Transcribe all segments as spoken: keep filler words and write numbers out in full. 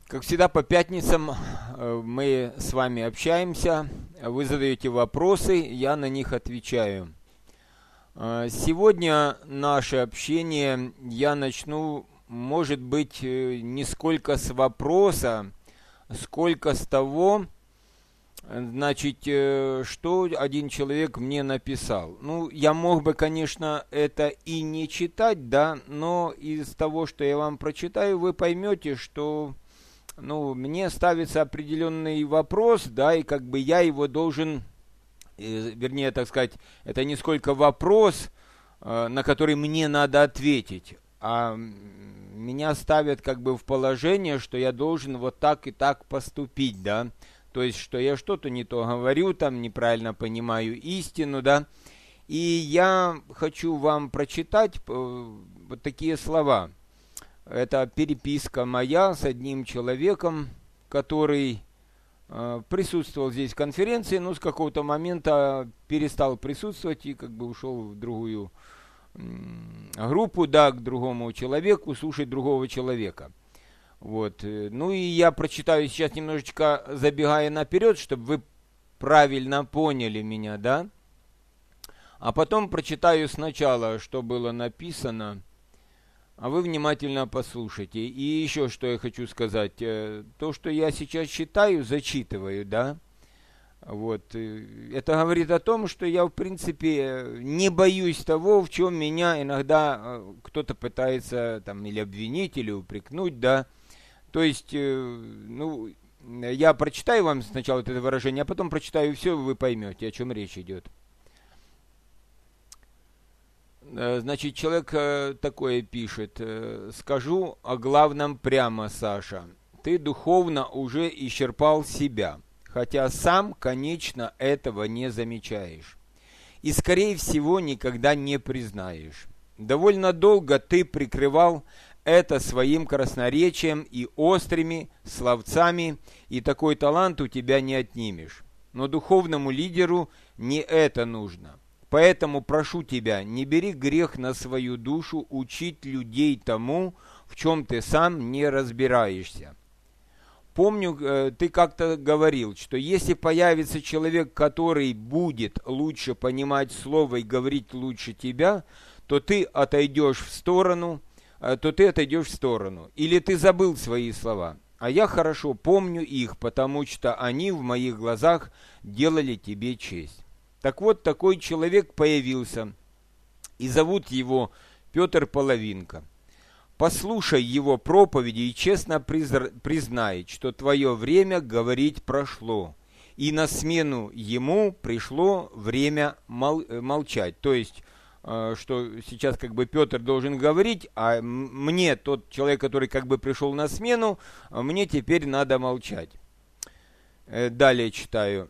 Как всегда, по пятницам мы с вами общаемся, вы задаете вопросы, я на них отвечаю. Сегодня наше общение я начну, может быть, не сколько с вопроса, сколько с того, значит, что один человек мне написал. Ну, я мог бы, конечно, это и не читать, да, но из того, что я вам прочитаю, вы поймете, что... Ну, мне ставится определенный вопрос, да, и как бы я его должен, э, вернее, так сказать, это не сколько вопрос, э, на который мне надо ответить, а меня ставят как бы в положение, что я должен вот так и так поступить, да, то есть, что я что-то не то говорю, там, неправильно понимаю истину, да, и я хочу вам прочитать э, вот такие слова. Это переписка моя с одним человеком, который э, присутствовал здесь в конференции, но с какого-то момента перестал присутствовать и как бы ушел в другую э, группу, да, к другому человеку, слушать другого человека. Вот. Ну и я прочитаю сейчас немножечко, забегая наперед, чтобы вы правильно поняли меня, да. А потом прочитаю сначала, что было написано. А вы внимательно послушайте. И еще что я хочу сказать. То, что я сейчас читаю, зачитываю, да, вот, это говорит о том, что я, в принципе, не боюсь того, в чем меня иногда кто-то пытается там или обвинить, или упрекнуть, да. То есть, ну, я прочитаю вам сначала это выражение, а потом прочитаю все, вы поймете, о чем речь идет. Значит, человек такое пишет. Скажу о главном прямо, Саша. Ты духовно уже исчерпал себя, хотя сам, конечно, этого не замечаешь. И, скорее всего, никогда не признаешь. Довольно долго ты прикрывал это своим красноречием и острыми словцами, и такой талант у тебя не отнимешь. Но духовному лидеру не это нужно. Поэтому прошу тебя, не бери грех на свою душу учить людей тому, в чем ты сам не разбираешься. Помню, ты как-то говорил, что если появится человек, который будет лучше понимать слово и говорить лучше тебя, то ты отойдешь в сторону, то ты отойдешь в сторону. Или ты забыл свои слова. А я хорошо помню их, потому что они в моих глазах делали тебе честь. Так вот, такой человек появился, и зовут его Петр Половинка. Послушай его проповеди и честно признай, что твое время говорить прошло, и на смену ему пришло время мол- молчать. То есть, э, что сейчас как бы Петр должен говорить, а мне, тот человек, который как бы пришел на смену, мне теперь надо молчать. Э, далее читаю.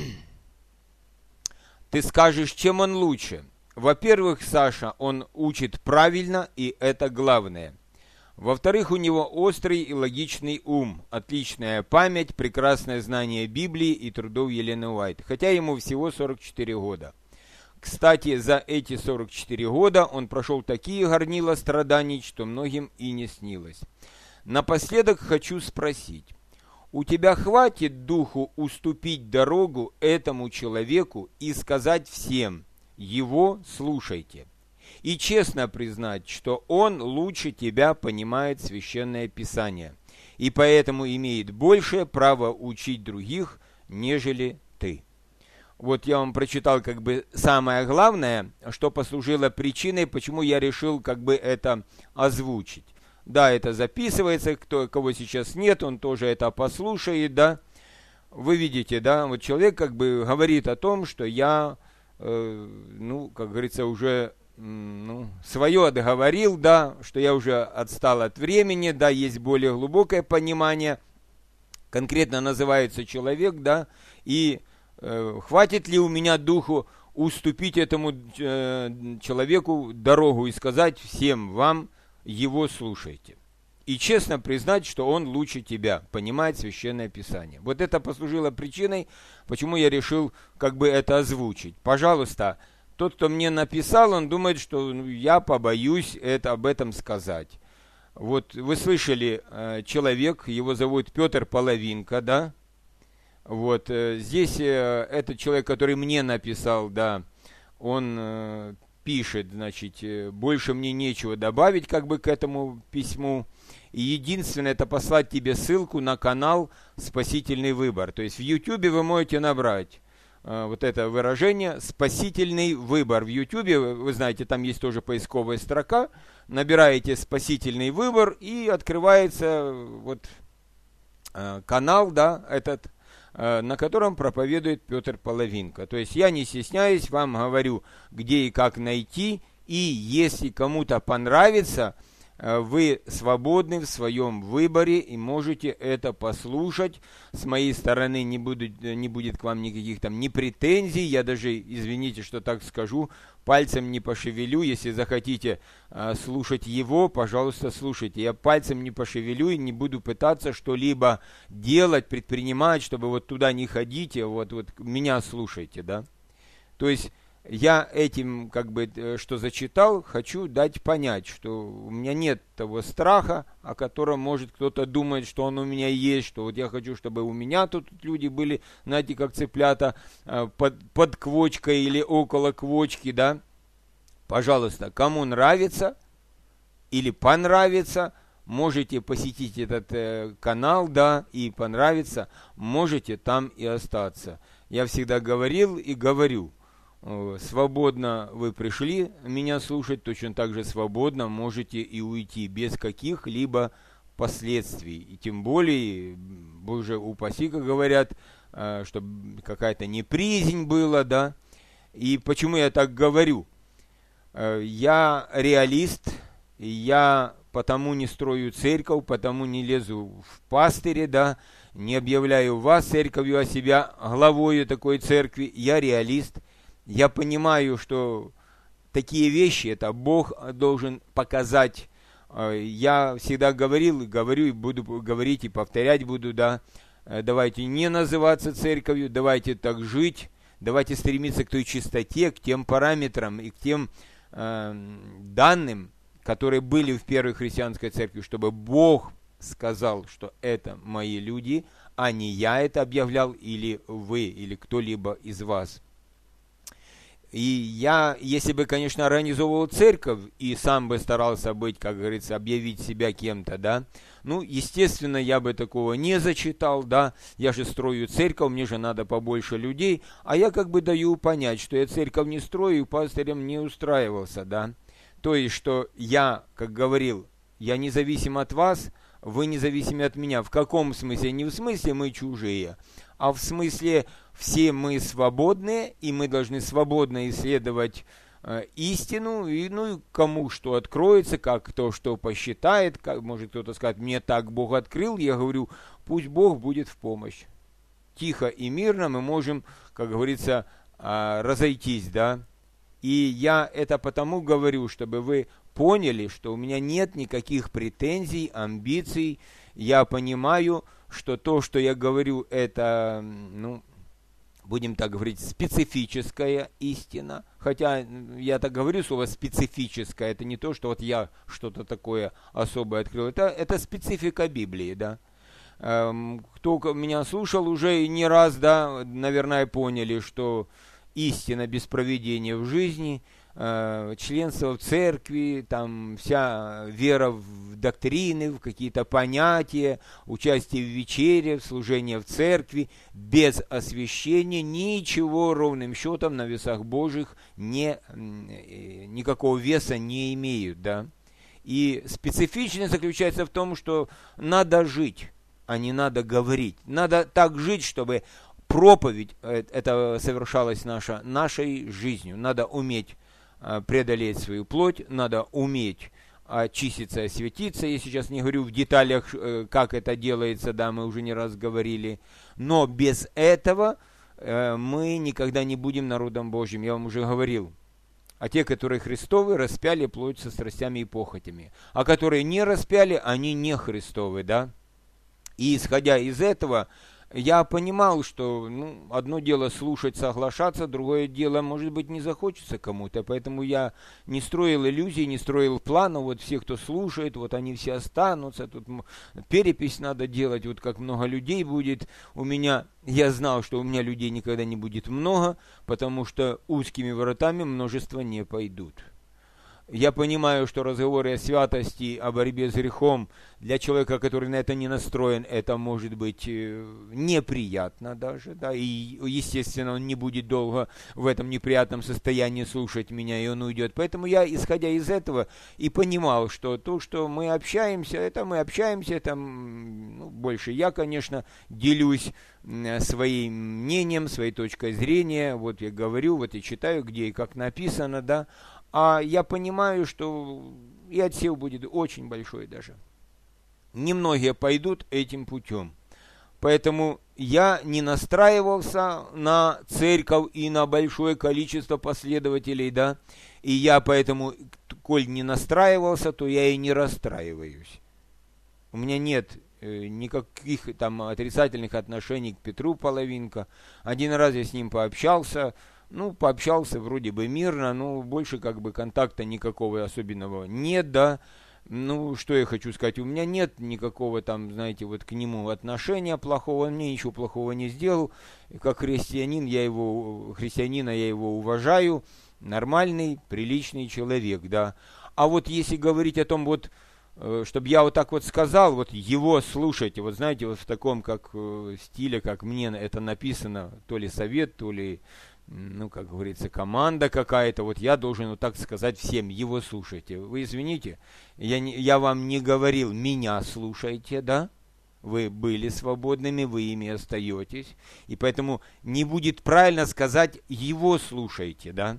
Ты скажешь, чем он лучше? Во-первых, Саша, он учит правильно, и это главное. Во-вторых, у него острый и логичный ум, отличная память, прекрасное знание Библии и трудов Елены Уайт, хотя ему всего сорок четыре года. Кстати, за эти сорок четыре года он прошел такие горнила страданий, что многим и не снилось. Напоследок хочу спросить. У тебя хватит духу уступить дорогу этому человеку и сказать всем, его слушайте. И честно признать, что он лучше тебя понимает Священное Писание, и поэтому имеет большее право учить других, нежели ты. Вот я вам прочитал как бы самое главное, что послужило причиной, почему я решил как бы это озвучить. Да, это записывается, кто, кого сейчас нет, он тоже это послушает, да. Вы видите, да, вот человек как бы говорит о том, что я, э, ну, как говорится, уже, ну, свое отговорил, да, что я уже отстал от времени, да, есть более глубокое понимание, конкретно называется человек, да, и э, хватит ли у меня духу уступить этому э, человеку дорогу и сказать всем вам, его слушайте. И честно признать, что он лучше тебя понимает Священное Писание. Вот это послужило причиной, почему я решил как бы это озвучить. Пожалуйста, тот, кто мне написал, он думает, что ну, я побоюсь это, об этом сказать. Вот вы слышали, э, человек, его зовут Петр Половинка, да? Вот э, здесь э, этот человек, который мне написал, да, он э, пишет, значит, э, больше мне нечего добавить как бы к этому письму. И единственное, это послать тебе ссылку на канал «Спасительный выбор». То есть в Ютубе вы можете набрать э, вот это выражение «Спасительный выбор». В Ютубе, вы знаете, там есть тоже поисковая строка. Набираете «Спасительный выбор» и открывается вот э, канал, да, этот, э, на котором проповедует Петр Половинка. То есть я не стесняюсь, вам говорю, где и как найти. И если кому-то понравится, вы свободны в своем выборе и можете это послушать. С моей стороны не, буду, не будет к вам никаких там ни претензий. Я даже, извините, что так скажу, пальцем не пошевелю. Если захотите э, слушать его, пожалуйста, слушайте. Я пальцем не пошевелю и не буду пытаться что-либо делать, предпринимать, чтобы вот туда не ходите, вот, вот меня слушайте, да. То есть я этим, как бы, что зачитал, хочу дать понять, что у меня нет того страха, о котором может кто-то думать, что он у меня есть, что вот я хочу, чтобы у меня тут люди были, знаете, как цыплята, под, под квочкой или около квочки, да. Пожалуйста, кому нравится или понравится, можете посетить этот э, канал, да, и понравится, можете там и остаться. Я всегда говорил и говорю, свободно вы пришли меня слушать, точно так же свободно можете и уйти, без каких-либо последствий. И тем более, боже упаси, как говорят, чтобы какая-то неприязнь была, да. И почему я так говорю? Я реалист, я потому не строю церковь, потому не лезу в пастыри, да, не объявляю вас церковью, а себя главою такой церкви. Я реалист. Я понимаю, что такие вещи, это Бог должен показать. Я всегда говорил, и говорю, и буду говорить, и повторять буду, да. Давайте не называться церковью, давайте так жить, давайте стремиться к той чистоте, к тем параметрам и к тем э, данным, которые были в первой христианской церкви, чтобы Бог сказал, что это мои люди, а не я это объявлял, или вы, или кто-либо из вас. И я, если бы, конечно, организовывал церковь и сам бы старался быть, как говорится, объявить себя кем-то, да, ну, естественно, я бы такого не зачитал, да, я же строю церковь, мне же надо побольше людей, а я как бы даю понять, что я церковь не строю и пастырем не устраивался, да, то есть, что я, как говорил, я независим от вас, вы независимы от меня. В каком смысле? Не в смысле мы чужие, а в смысле все мы свободные, и мы должны свободно исследовать э, истину, и, ну, и кому что откроется, как кто что посчитает, как, может кто-то сказать, мне так Бог открыл, я говорю, пусть Бог будет в помощь. Тихо и мирно мы можем, как говорится, э, разойтись, да. И я это потому говорю, чтобы вы поняли, что у меня нет никаких претензий, амбиций. Я понимаю, что то, что я говорю, это, ну, будем так говорить, специфическая истина. Хотя я так говорю, слово специфическое, это не то, что вот я что-то такое особое открыл. Это, это специфика Библии, да. Эм, кто меня слушал уже не раз, да, наверное, поняли, что истина без проведения в жизни, э, членство в церкви, там вся вера в доктрины, в какие-то понятия, участие в вечере, в служении в церкви, без освящения, ничего ровным счетом на весах Божьих не, никакого веса не имеют, да. И специфичность заключается в том, что надо жить, а не надо говорить. Надо так жить, чтобы проповедь это совершалась наша, нашей жизнью. Надо уметь преодолеть свою плоть, надо уметь очиститься, осветиться. Я сейчас не говорю в деталях, как это делается, да, мы уже не раз говорили. Но без этого мы никогда не будем народом Божьим. Я вам уже говорил. А те, которые Христовы, распяли плоть со страстями и похотями. А которые не распяли, они не Христовы, да. И исходя из этого, я понимал, что ну, одно дело слушать, соглашаться, другое дело, может быть, не захочется кому-то. Поэтому я не строил иллюзий, не строил планов. Вот все, кто слушает, вот они все останутся. Тут перепись надо делать, вот как много людей будет. У меня, я знал, что у меня людей никогда не будет много, потому что узкими воротами множество не пойдут. Я понимаю, что разговоры о святости, о борьбе с грехом для человека, который на это не настроен, это может быть неприятно даже, да, и, естественно, он не будет долго в этом неприятном состоянии слушать меня, и он уйдет. Поэтому я, исходя из этого, и понимал, что то, что мы общаемся, это мы общаемся, это ну, больше я, конечно, делюсь своим мнением, своей точкой зрения, вот я говорю, вот я читаю, где и как написано, да, а я понимаю, что и отсев будет очень большой даже. Немногие пойдут этим путем. Поэтому я не настраивался на церковь и на большое количество последователей, да. И я поэтому, коль не настраивался, то я и не расстраиваюсь. У меня нет э, никаких там отрицательных отношений к Петру Половинко. Один раз я с ним пообщался. Ну, пообщался вроде бы мирно, но больше как бы контакта никакого особенного нет, да. Ну, что я хочу сказать, у меня нет никакого там, знаете, вот к нему отношения плохого, он мне ничего плохого не сделал. Как христианин, я его, христианина я его уважаю, нормальный, приличный человек, да. А вот если говорить о том, вот, чтобы я вот так вот сказал, вот его слушайте, вот знаете, вот в таком как стиле, как мне это написано, то ли совет, то ли... ну, как говорится, команда какая-то, вот я должен вот так сказать всем, его слушайте. Вы извините, я, не, я вам не говорил, меня слушайте, да? Вы были свободными, вы ими остаетесь, и поэтому не будет правильно сказать, его слушайте, да?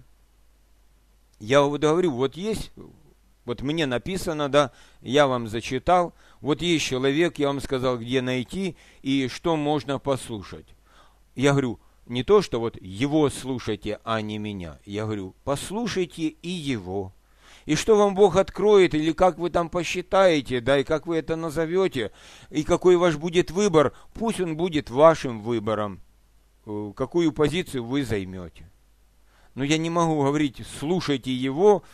Я вот говорю, вот есть, вот мне написано, да, я вам зачитал, вот есть человек, я вам сказал, где найти и что можно послушать. Я говорю, не то, что вот его слушайте, а не меня. Я говорю, послушайте и его. И что вам Бог откроет, или как вы там посчитаете, да, и как вы это назовете, и какой ваш будет выбор, пусть он будет вашим выбором, какую позицию вы займете. Но я не могу говорить, слушайте его,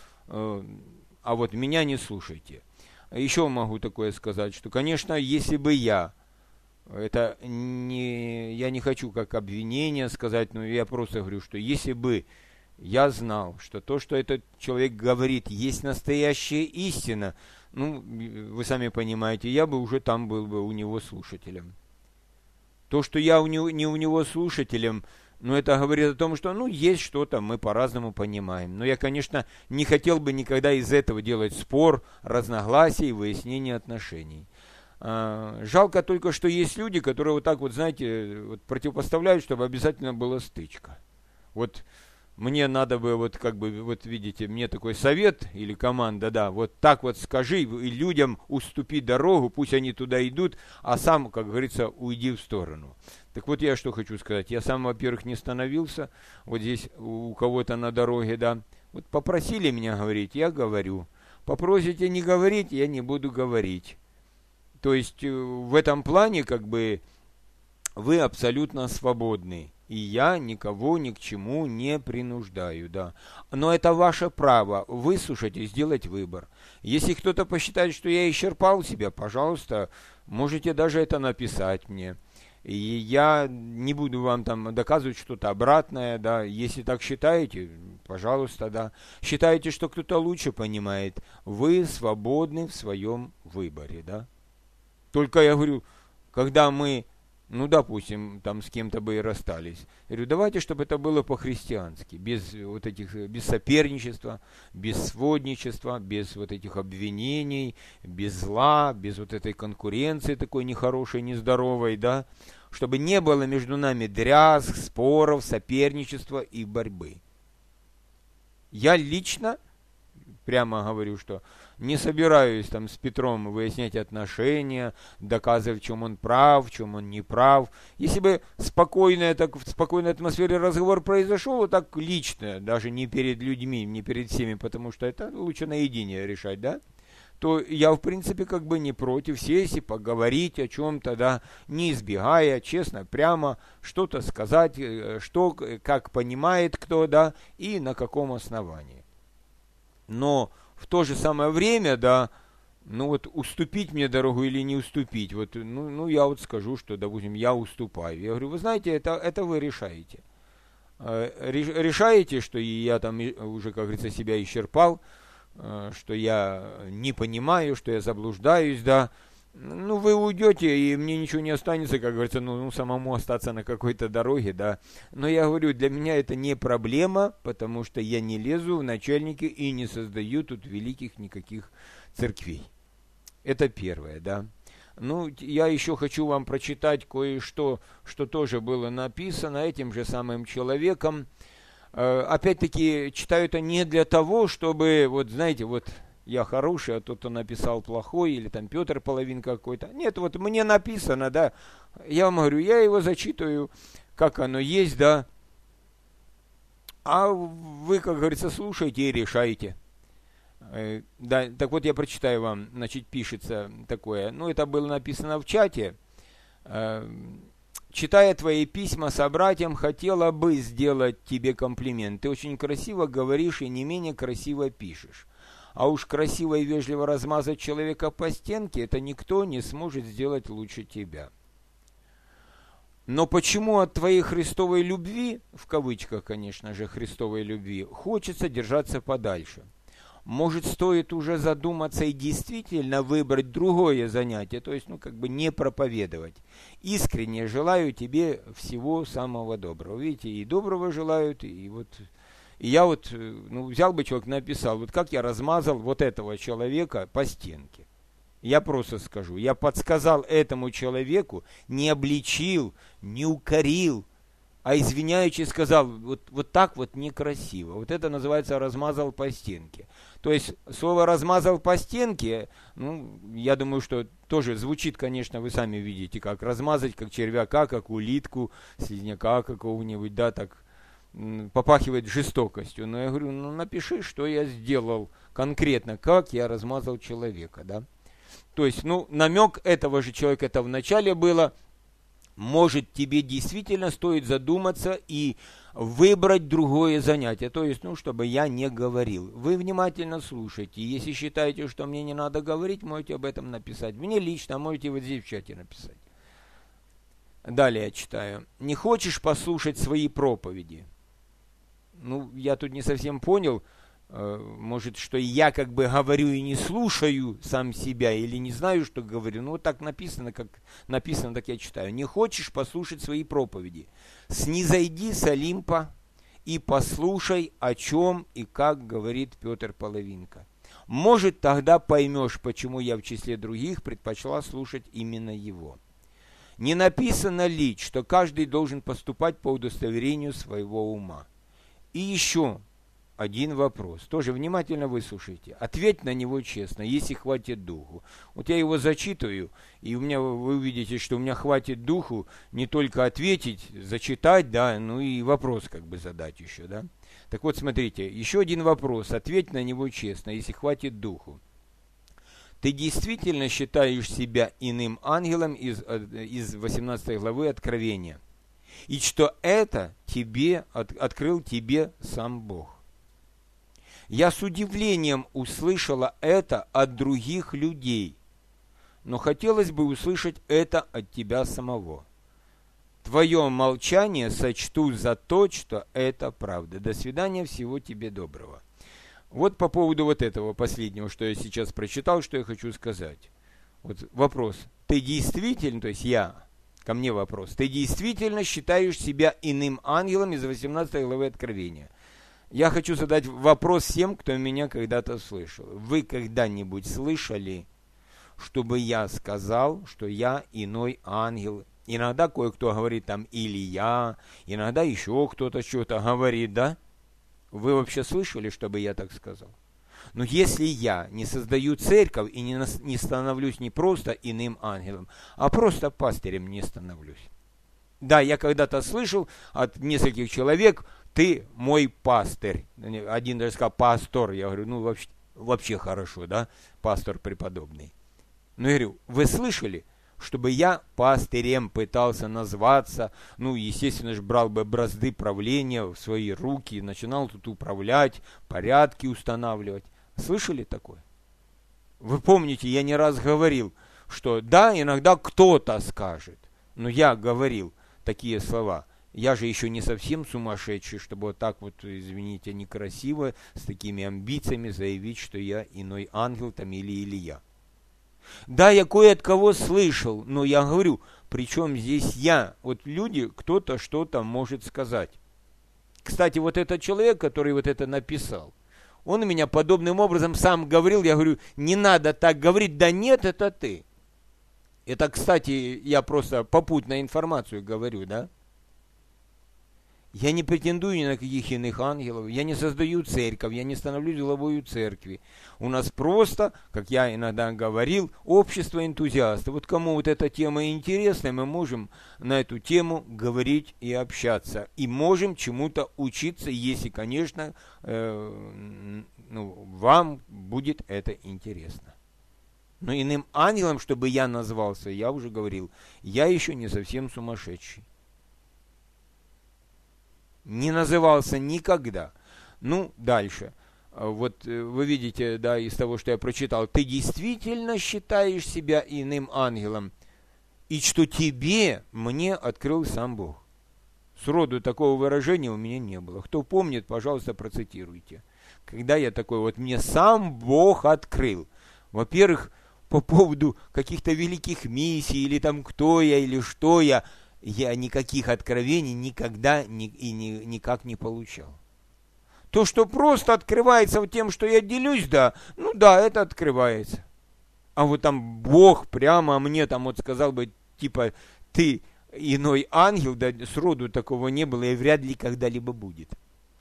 а вот меня не слушайте. Еще могу такое сказать, что, конечно, если бы я, это не, я не хочу как обвинение сказать, но я просто говорю, что если бы я знал, что то, что этот человек говорит, есть настоящая истина, ну, вы сами понимаете, я бы уже там был бы у него слушателем. То, что я у него, не у него слушателем, ну, это говорит о том, что, ну, есть что-то, мы по-разному понимаем. Но я, конечно, не хотел бы никогда из этого делать спор, разногласий, выяснение отношений. Жалко только, что есть люди, которые вот так вот, знаете, вот противопоставляют, чтобы обязательно была стычка. Вот мне надо бы, вот как бы, вот видите, мне такой совет или команда, да, вот так вот скажи, и людям уступи дорогу, пусть они туда идут, а сам, как говорится, уйди в сторону. Так вот я что хочу сказать, я сам, во-первых, не становился вот здесь у кого-то на дороге, да, вот попросили меня говорить, я говорю, попросите не говорить, я не буду говорить. То есть в этом плане как бы вы абсолютно свободны. И я никого ни к чему не принуждаю, да. Но это ваше право выслушать и сделать выбор. Если кто-то посчитает, что я исчерпал себя, пожалуйста, можете даже это написать мне. И я не буду вам там доказывать что-то обратное, да. Если так считаете, пожалуйста, да. Считаете, что кто-то лучше понимает, вы свободны в своем выборе, да. Только я говорю, когда мы, ну, допустим, там с кем-то бы и расстались, я говорю, давайте, чтобы это было по-христиански, без вот этих, без соперничества, без сводничества, без вот этих обвинений, без зла, без вот этой конкуренции такой нехорошей, нездоровой, да, чтобы не было между нами дрязг, споров, соперничества и борьбы. Я лично прямо говорю, что не собираюсь там с Петром выяснять отношения, доказывать, в чем он прав, в чем он не прав. Если бы спокойная, так, в спокойной атмосфере разговор произошел, вот так лично, даже не перед людьми, не перед всеми, потому что это лучше наедине решать, да, то я, в принципе, как бы не против сесть и поговорить о чем-то, да, не избегая, честно, прямо что-то сказать, что, как понимает кто, да, и на каком основании. Но в то же самое время, да, ну вот уступить мне дорогу или не уступить, вот, ну, ну я вот скажу, что, допустим, я уступаю. Я говорю, вы знаете, это, это вы решаете. Решаете, что я там уже, как говорится, себя исчерпал, что я не понимаю, что я заблуждаюсь, да, ну, вы уйдете, и мне ничего не останется, как говорится, ну, ну, самому остаться на какой-то дороге, да. Но я говорю, для меня это не проблема, потому что я не лезу в начальники и не создаю тут великих никаких церквей. Это первое, да. Ну, я еще хочу вам прочитать кое-что, что тоже было написано этим же самым человеком. Опять-таки, читаю это не для того, чтобы, вот знаете, вот я хороший, а тот, кто написал плохой, или там Петр половинка какой-то. Нет, вот мне написано, да, я вам говорю, я его зачитываю, как оно есть, да, а вы, как говорится, слушайте и решайте. Да, так вот я прочитаю вам, значит, пишется такое, ну, это было написано в чате. Читая твои письма собратьям, хотела бы сделать тебе комплимент. Ты очень красиво говоришь и не менее красиво пишешь. А уж красиво и вежливо размазать человека по стенке, это никто не сможет сделать лучше тебя. Но почему от твоей Христовой любви, в кавычках, конечно же, Христовой любви, хочется держаться подальше? Может, стоит уже задуматься и действительно выбрать другое занятие, то есть, ну, как бы не проповедовать. Искренне желаю тебе всего самого доброго. Видите, и доброго желают, и вот... И я вот, ну, взял бы человек, написал, вот как я размазал вот этого человека по стенке. Я просто скажу, я подсказал этому человеку, не обличил, не укорил, а извиняючи сказал, вот, вот так вот некрасиво. Вот это называется размазал по стенке. То есть слово размазал по стенке, ну, я думаю, что тоже звучит, конечно, вы сами видите, как размазать, как червяка, как улитку, слизняка какого-нибудь, да, так м, попахивает жестокостью. Но я говорю, ну, напиши, что я сделал конкретно, как я размазал человека, да. То есть, ну, намек этого же человека, это в начале было, может, тебе действительно стоит задуматься и выбрать другое занятие. То есть, ну, чтобы я не говорил. Вы внимательно слушайте. Если считаете, что мне не надо говорить, можете об этом написать. Мне лично, а можете вот здесь в чате написать. Далее я читаю. Не хочешь послушать свои проповеди? Ну, я тут не совсем понял. Может, что я как бы говорю и не слушаю сам себя, или не знаю, что говорю. Ну, вот так написано, как написано, так я читаю. Не хочешь послушать свои проповеди? Снизойди с Олимпа и послушай, о чем и как говорит Петр Половинка. Может, тогда поймешь, почему я в числе других предпочла слушать именно его. Не написано ли, что каждый должен поступать по удостоверению своего ума? И еще один вопрос. Тоже внимательно выслушайте. Ответь на него честно, если хватит духу. Вот я его зачитываю, и у меня вы увидите, что у меня хватит духу не только ответить, зачитать, да, ну и вопрос как бы задать еще, да. Так вот, смотрите, еще один вопрос. Ответь на него честно, если хватит духу. Ты действительно считаешь себя иным ангелом из, из восемнадцатой главы Откровения? И что это тебе, от, открыл тебе сам Бог? Я с удивлением услышала это от других людей, но хотелось бы услышать это от тебя самого. Твое молчание сочту за то, что это правда. До свидания, всего тебе доброго. Вот по поводу вот этого последнего, что я сейчас прочитал, что я хочу сказать. Вот вопрос. Ты действительно, то есть я, ко мне вопрос, ты действительно считаешь себя иным ангелом из восемнадцатой главы Откровения? Я хочу задать вопрос всем, кто меня когда-то слышал. Вы когда-нибудь слышали, чтобы я сказал, что я иной ангел? Иногда кое-кто говорит там Илья, иногда еще кто-то что-то говорит, да? Вы вообще слышали, чтобы я так сказал? Но если я не создаю церковь и не, нас, не становлюсь не просто иным ангелом, а просто пастырем не становлюсь. Да, я когда-то слышал от нескольких человек, ты мой пастырь. Один даже сказал, пастор. Я говорю, ну вообще, вообще хорошо, да, пастор преподобный. Ну, я говорю, вы слышали, чтобы я пастырем пытался назваться, ну, естественно же, брал бы бразды правления в свои руки, начинал тут управлять, порядки устанавливать. Слышали такое? Вы помните, я не раз говорил, что да, иногда кто-то скажет, но я говорил такие слова. Я же еще не совсем сумасшедший, чтобы вот так вот, извините, некрасиво, с такими амбициями заявить, что я иной ангел там или Илья. Да, я кое от кого слышал, но я говорю, причем здесь я? Вот люди, кто-то что-то может сказать. Кстати, вот этот человек, который вот это написал, он у меня подобным образом сам говорил, я говорю, не надо так говорить, да нет, это ты. Это, кстати, я просто попутно информацию говорю, да? Я не претендую ни на каких иных ангелов, я не создаю церковь, я не становлюсь главою церкви. У нас просто, как я иногда говорил, общество энтузиастов. Вот кому вот эта тема интересна, мы можем на эту тему говорить и общаться. И можем чему-то учиться, если, конечно, э, ну, вам будет это интересно. Но иным ангелом, чтобы я назвался, я уже говорил, я еще не совсем сумасшедший. Не назывался никогда. Ну, дальше. Вот вы видите, да, из того, что я прочитал, ты действительно считаешь себя иным ангелом, и что тебе мне открыл сам Бог. Сроду такого выражения у меня не было. Кто помнит, пожалуйста, процитируйте. Когда я такой, вот мне сам Бог открыл. Во-первых, по поводу каких-то великих миссий, или там кто я, или что я, я никаких откровений никогда ни, и ни, никак не получал. То, что просто открывается вот тем, что я делюсь, да, ну да, это открывается. А вот там Бог прямо мне там вот сказал бы, типа, ты иной ангел, да, сроду такого не было и вряд ли когда-либо будет.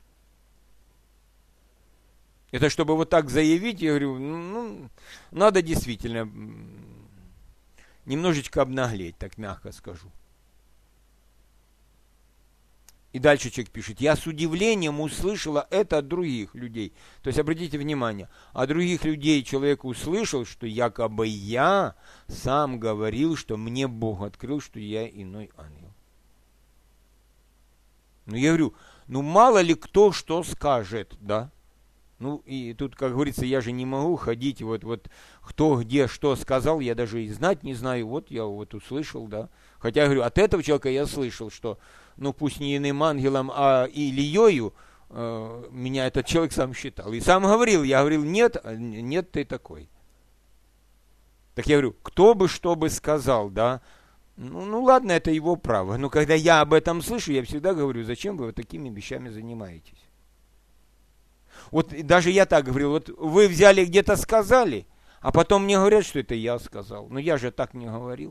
Это чтобы вот так заявить, я говорю, ну, надо действительно немножечко обнаглеть, так мягко скажу. И дальше человек пишет, я с удивлением услышала это от других людей. То есть, обратите внимание, от других людей человек услышал, что якобы я сам говорил, что мне Бог открыл, что я иной ангел. Ну, я говорю, ну, мало ли кто что скажет, да? Ну, и тут, как говорится, я же не могу ходить, вот, вот, кто где что сказал, я даже и знать не знаю, вот я вот услышал, да. Хотя, я говорю, от этого человека я слышал, что, ну, пусть не иным ангелом, а Ильею, э, меня этот человек сам считал. И сам говорил, я говорил, нет, нет, ты такой. Так я говорю, кто бы что бы сказал, да, ну, ну ладно, это его право. Но когда я об этом слышу, я всегда говорю, зачем вы вот такими вещами занимаетесь? Вот даже я так говорил, вот вы взяли где-то сказали, а потом мне говорят, что это я сказал. Но я же так не говорил.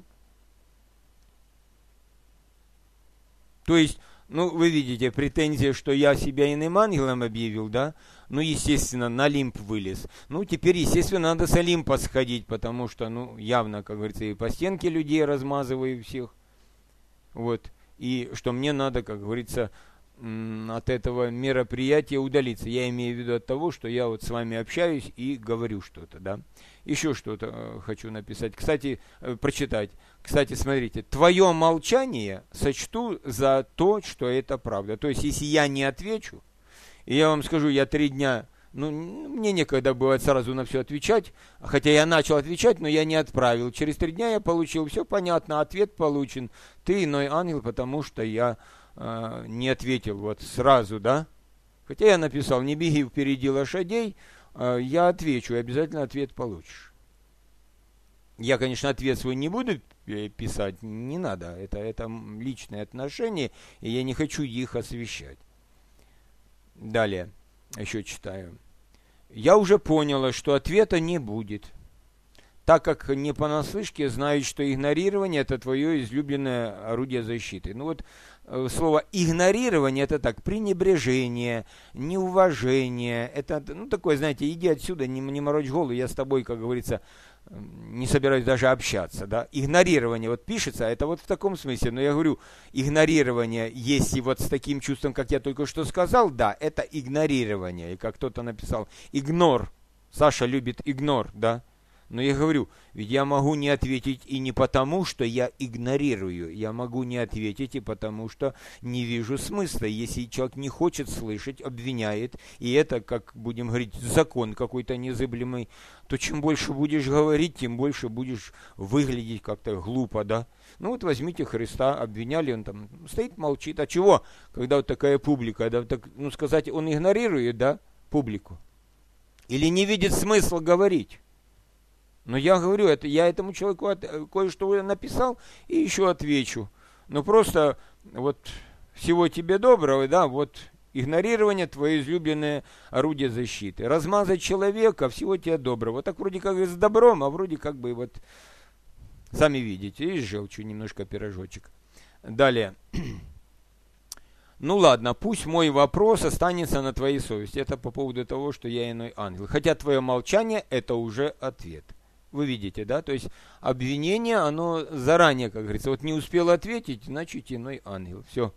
То есть, ну, вы видите, претензия, что я себя иным ангелом объявил, да? Ну, естественно, на Олимп вылез. Ну, теперь, естественно, надо с Олимпа сходить, потому что, ну, явно, как говорится, и по стенке людей размазываю всех. Вот. И что мне надо, как говорится, от этого мероприятия удалиться. Я имею в виду от того, что я вот с вами общаюсь и говорю что-то, да. Еще что-то э, хочу написать. Кстати, э, прочитать. Кстати, смотрите, твое молчание сочту за то, что это правда. То есть, если я не отвечу, и я вам скажу, я три дня, ну, мне некогда бывает сразу на все отвечать, хотя я начал отвечать, но я не отправил. Через три дня я получил, все понятно, ответ получен. Ты иной ангел, потому что я не ответил вот сразу, да? Хотя я написал, не беги впереди лошадей, я отвечу, и обязательно ответ получишь. Я, конечно, ответ свой не буду писать, не надо, это, это личные отношения, и я не хочу их освещать. Далее, еще читаю. Я уже поняла, что ответа не будет, так как не понаслышке знают, что игнорирование – это твое излюбленное орудие защиты. Ну вот слово «игнорирование» – это так, пренебрежение, неуважение. Это, ну, такое, знаете, иди отсюда, не, не морочь голову, я с тобой, как говорится, не собираюсь даже общаться. Да? Игнорирование вот пишется, это вот в таком смысле. Но я говорю, игнорирование, если вот с таким чувством, как я только что сказал, да, это игнорирование. И как кто-то написал, игнор. Саша любит игнор, да? Но я говорю, ведь я могу не ответить и не потому, что я игнорирую. Я могу не ответить и потому, что не вижу смысла. Если человек не хочет слышать, обвиняет, и это, как будем говорить, закон какой-то незыблемый, то чем больше будешь говорить, тем больше будешь выглядеть как-то глупо, да? Ну вот возьмите Христа, обвиняли, он там стоит, молчит. А чего, когда вот такая публика, да, так, ну сказать, он игнорирует, да, публику? Или не видит смысла говорить? Но я говорю, это, я этому человеку от, кое-что написал и еще отвечу. Но просто вот всего тебе доброго, да, вот игнорирование твое излюбленное орудие защиты. Размазать человека, всего тебе доброго. Так вроде как и с добром, а вроде как бы вот, сами видите, и с желчью немножко пирожочек. Далее. Ну ладно, пусть мой вопрос останется на твоей совести. Это по поводу того, что я иной ангел. Хотя твое молчание это уже ответ. Вы видите, да? То есть обвинение, оно заранее, как говорится, вот не успел ответить, значит иной ангел. Все.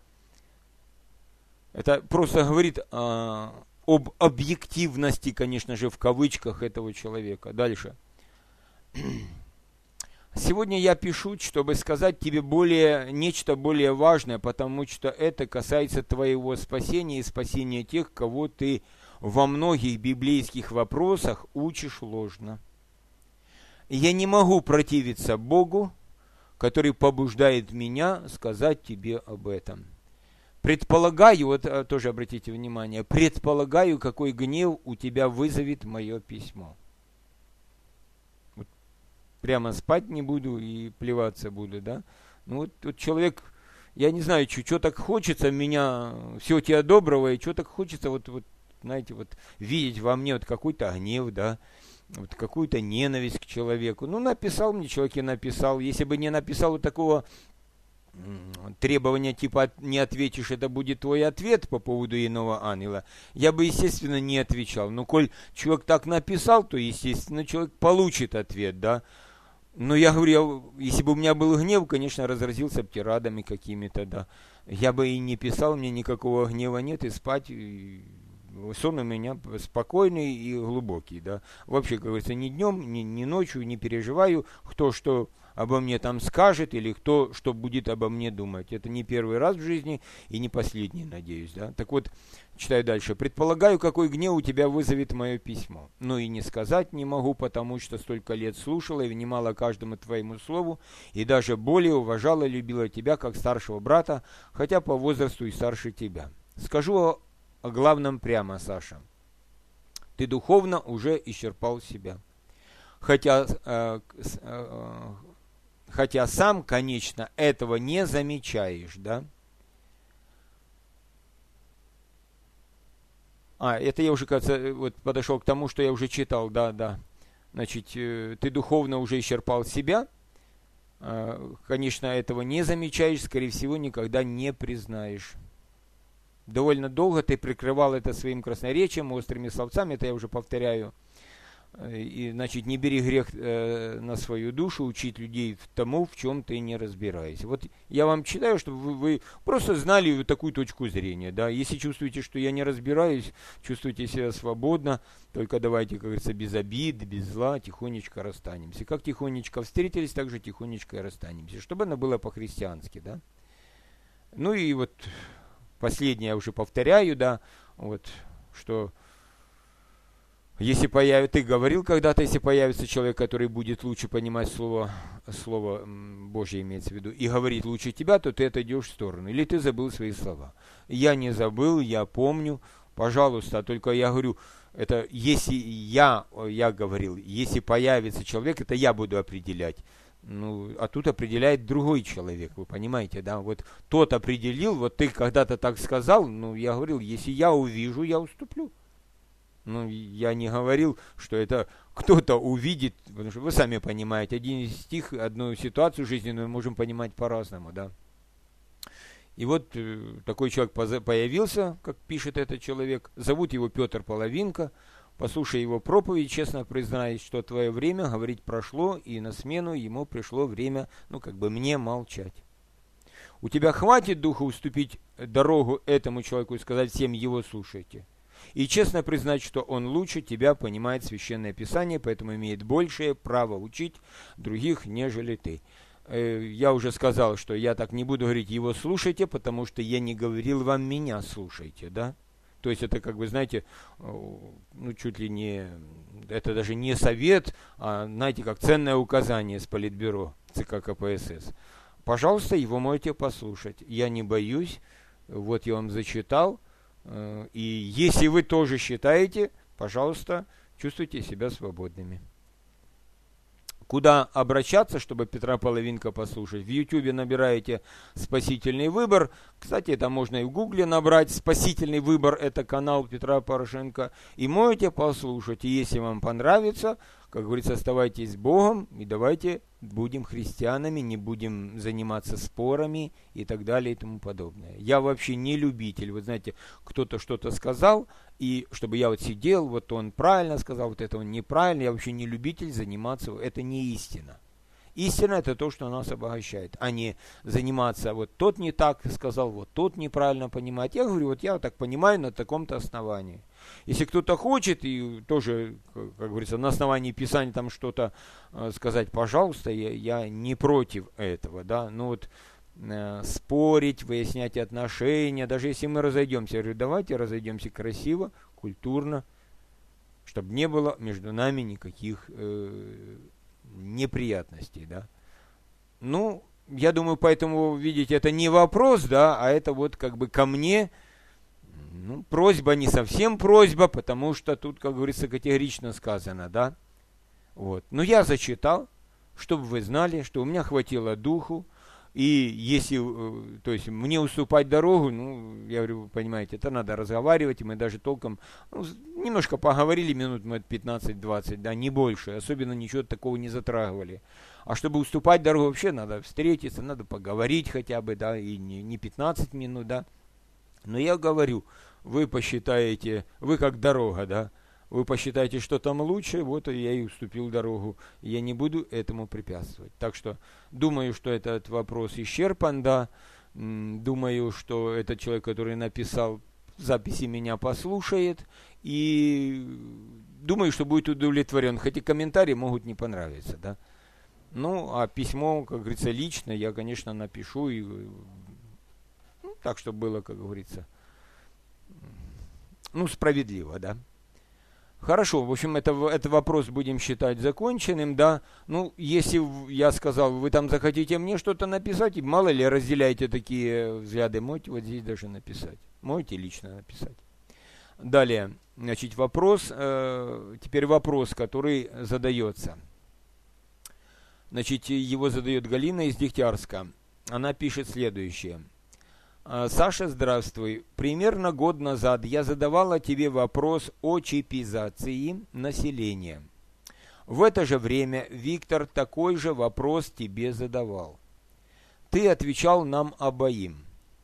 Это просто говорит а, об объективности, конечно же, в кавычках этого человека. Дальше. Сегодня я пишу, чтобы сказать тебе более, нечто более важное, потому что это касается твоего спасения и спасения тех, кого ты во многих библейских вопросах учишь ложно. Я не могу противиться Богу, который побуждает меня сказать тебе об этом. Предполагаю, вот тоже обратите внимание, предполагаю, какой гнев у тебя вызовет мое письмо. Вот прямо спать не буду и плеваться буду, да? Ну вот, вот человек, я не знаю, что так хочется меня, всего тебя доброго, и что так хочется, вот, вот, знаете, вот видеть во мне вот какой-то гнев, да? Вот какую-то ненависть к человеку. Ну, написал мне человек и написал. Если бы не написал вот такого требования, типа не ответишь, это будет твой ответ по поводу иного ангела, я бы, естественно, не отвечал. Но коль человек так написал, то, естественно, человек получит ответ, да. Но я говорю, я, если бы у меня был гнев, конечно, разразился бы тирадами какими-то, да. Я бы и не писал, мне никакого гнева нет, и спать... И... Сон у меня спокойный и глубокий, да. Вообще, как говорится, ни днем, ни, ни ночью не переживаю, кто что обо мне там скажет или кто что будет обо мне думать. Это не первый раз в жизни и не последний, надеюсь, да. Так вот, читаю дальше. Предполагаю, какой гнев у тебя вызовет мое письмо. Но и не сказать не могу, потому что столько лет слушала и внимала каждому твоему слову, и даже более уважала и любила тебя, как старшего брата, хотя по возрасту и старше тебя. Скажу о главном прямо, Саша. Ты духовно уже исчерпал себя. Хотя, э, э, хотя сам, конечно, этого не замечаешь, да? А, это я уже, кажется, вот подошел к тому, что я уже читал, да, да. Значит, э, ты духовно уже исчерпал себя. Э, конечно, этого не замечаешь, скорее всего, никогда не признаешь. Довольно долго ты прикрывал это своим красноречием, острыми словцами, это я уже повторяю. И, значит, не бери грех э, на свою душу, учить людей в тому, в чем ты не разбираешься. Вот я вам читаю, чтобы вы, вы просто знали вот такую точку зрения. Да? Если чувствуете, что я не разбираюсь, чувствуете себя свободно, только давайте, как говорится, без обид, без зла, тихонечко расстанемся. Как тихонечко встретились, так же тихонечко и расстанемся, чтобы оно было по-христиански. Да? Ну и вот... Последнее я уже повторяю, да, вот, что если появится, ты говорил когда-то, если появится человек, который будет лучше понимать слово, слово Божье имеется в виду, и говорит лучше тебя, то ты отойдешь в сторону, или ты забыл свои слова. Я не забыл, я помню, пожалуйста, только я говорю, это если я, я говорил, если появится человек, это я буду определять. Ну, а тут определяет другой человек, вы понимаете, да, вот тот определил, вот ты когда-то так сказал, ну, я говорил, если я увижу, я уступлю. Ну, я не говорил, что это кто-то увидит, потому что вы сами понимаете, один стих, одну ситуацию жизненную мы можем понимать по-разному, да. И вот э, такой человек появился, как пишет этот человек, зовут его Петр Половинка. Послушай его проповедь, честно признаюсь, что твое время говорить прошло, и на смену ему пришло время, ну, как бы мне молчать. У тебя хватит духа уступить дорогу этому человеку и сказать всем его слушайте. и честно признать, что он лучше тебя понимает Священное Писание, поэтому имеет большее право учить других, нежели ты. Я уже сказал, что я так не буду говорить «его слушайте», потому что я не говорил вам «меня слушайте», да? То есть это, как вы знаете, ну, чуть ли не, это даже не совет, а, знаете, как ценное указание с Политбюро ЦК КПСС. Пожалуйста, его можете послушать. Я не боюсь, вот я вам зачитал. И если вы тоже считаете, пожалуйста, чувствуйте себя свободными. Куда обращаться, чтобы Петра Половинка послушать? В Ютубе набираете «Спасительный выбор». Кстати, это можно и в Гугле набрать. «Спасительный выбор» — это канал Петра Порошенко. И можете послушать. И если вам понравится, как говорится, оставайтесь с Богом и давайте будем христианами, не будем заниматься спорами и так далее и тому подобное. Я вообще не любитель. Вы знаете, кто-то что-то сказал, и чтобы я вот сидел, вот он правильно сказал, вот это он неправильно, я вообще не любитель заниматься, это не истина. Истина — это то, что нас обогащает, а не заниматься, вот тот не так сказал, вот тот неправильно понимает. Я говорю, вот я так понимаю на таком-то основании. Если кто-то хочет и тоже, как говорится, на основании Писания там что-то э, сказать, пожалуйста, я, я не против этого, да, ну вот э, спорить, выяснять отношения, даже если мы разойдемся, я говорю, давайте разойдемся красиво, культурно, чтобы не было между нами никаких э, неприятностей, да. Ну, я думаю, поэтому, видите, это не вопрос, да, а это вот как бы ко мне. Ну, просьба не совсем просьба, потому что тут, как говорится, категорично сказано, да. Вот. Но я зачитал, чтобы вы знали, что у меня хватило духу, и если, то есть, мне уступать дорогу, ну, я говорю, вы понимаете, это надо разговаривать, и мы даже толком, ну, немножко поговорили, минут мы пятнадцать-двадцать, да, не больше, особенно ничего такого не затрагивали. А чтобы уступать дорогу, вообще надо встретиться, надо поговорить хотя бы, да, и не, не пятнадцать минут, да. Но я говорю, вы посчитаете, вы как дорога, да, вы посчитаете, что там лучше, вот я и уступил дорогу, я не буду этому препятствовать. Так что думаю, что этот вопрос исчерпан, да, думаю, что этот человек, который написал записи, меня послушает, и думаю, что будет удовлетворен, хотя комментарии могут не понравиться, да. Ну, а письмо, как говорится, лично я, конечно, напишу, и ну, так, чтобы было, как говорится, ну, справедливо, да. Хорошо, в общем, это, этот вопрос будем считать законченным, да. Ну, если я сказал, вы там захотите мне что-то написать, и мало ли разделяете такие взгляды, можете вот здесь даже написать. Можете лично написать. Далее, значит, вопрос, э, теперь вопрос, который задается. Значит, его задает Галина из Дегтярска. Она пишет следующее. Саша, здравствуй. Примерно год назад я задавала тебе вопрос о чипизации населения. В это же время Виктор такой же вопрос тебе задавал. Ты отвечал нам обоим.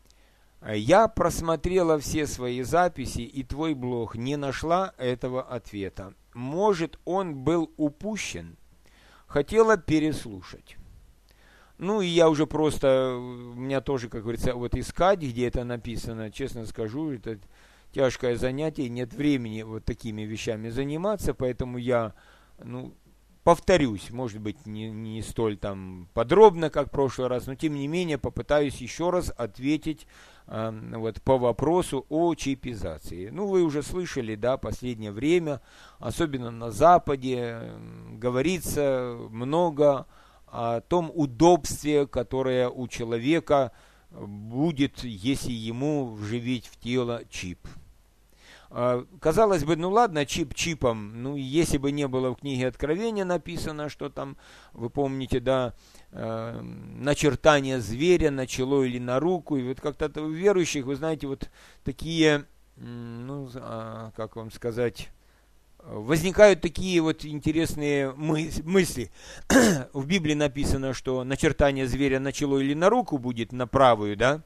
Я просмотрела все свои записи, и твой блог не нашла этого ответа. Может, он был упущен? Хотела переслушать. Ну, и я уже просто, у меня тоже, как говорится, вот искать, где это написано, честно скажу, это тяжкое занятие, нет времени вот такими вещами заниматься, поэтому я, ну, повторюсь, может быть, не, не столь там подробно, как в прошлый раз, но тем не менее попытаюсь еще раз ответить э, вот по вопросу о чипизации. Ну, вы уже слышали, да, последнее время, особенно на Западе, э, говорится много о том удобстве, которое у человека будет, если ему вживить в тело чип. Казалось бы, ну ладно, чип чипом, ну если бы не было в книге Откровения написано, что там, вы помните, да, э, начертание зверя на чело или на руку, и вот как-то у верующих, вы знаете, вот такие, ну, как вам сказать, возникают такие вот интересные мы- мысли. В Библии написано, что начертание зверя на чело или на руку будет на правую, да?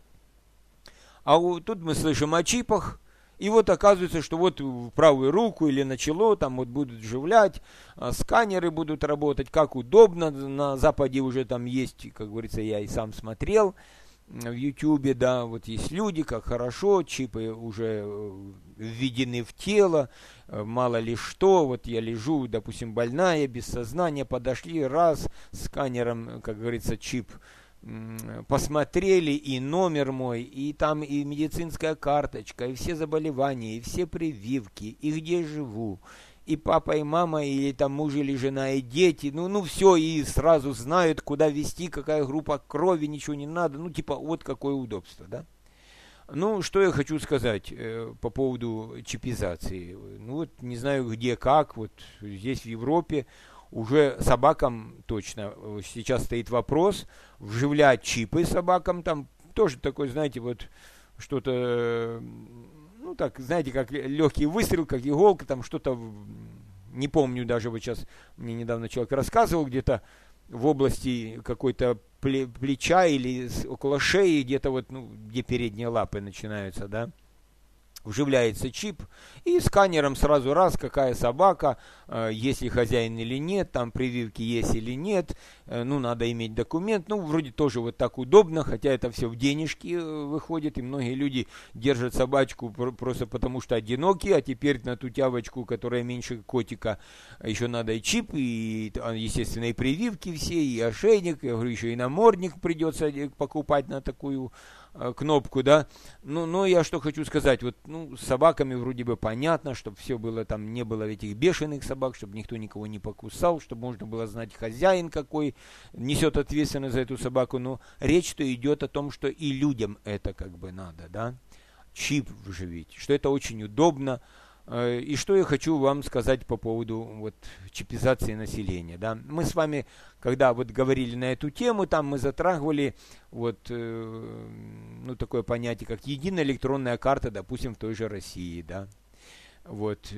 А вот тут мы слышим о чипах, и вот оказывается, что вот в правую руку или на чело там вот будут вживлять, сканеры будут работать, как удобно, на Западе уже там есть, как говорится, я и сам смотрел, в Ютубе, да, вот есть люди, как хорошо, чипы уже введены в тело, мало ли что, вот я лежу, допустим, больная, без сознания, подошли, раз, сканером, как говорится, чип, посмотрели, и номер мой, и там и медицинская карточка, и все заболевания, и все прививки, и где живу, и папа, и мама, или там муж, или жена, и дети, ну, ну все, и сразу знают, куда везти, какая группа крови, ничего не надо, ну, типа, вот какое удобство, да. Ну, что я хочу сказать э, по поводу чипизации. Ну, вот не знаю где, как, вот здесь в Европе уже собакам точно сейчас стоит вопрос вживлять чипы собакам, там тоже такой, знаете, вот что-то, ну так, знаете, как легкий выстрел, как иголка, там что-то, не помню даже, вот сейчас мне недавно человек рассказывал, где-то в области какой-то плеча или около шеи, где-то вот, ну, где передние лапы начинаются, да, вживляется чип, и сканером сразу раз, какая собака, э, есть ли хозяин или нет, там прививки есть или нет, э, ну, надо иметь документ, ну, вроде тоже вот так удобно, хотя это все в денежки э, выходит, и многие люди держат собачку пр- просто потому, что одиноки, а теперь на ту тявочку, которая меньше котика, еще надо и чип, и, естественно, и прививки все, и ошейник, я говорю, еще и намордник придется покупать на такую кнопку, да, ну, но я что хочу сказать, вот, ну, с собаками вроде бы понятно, чтобы все было там, не было этих бешеных собак, чтобы никто никого не покусал, чтобы можно было знать хозяин какой несет ответственность за эту собаку, но речь-то идет о том, что и людям это как бы надо, да, чип вживить, что это очень удобно. И что я хочу вам сказать по поводу вот, чипизации населения. Да? Мы с вами, когда вот говорили на эту тему, там мы затрагивали вот, э, ну, такое понятие, как единая электронная карта, допустим, в той же России. Да? Вот.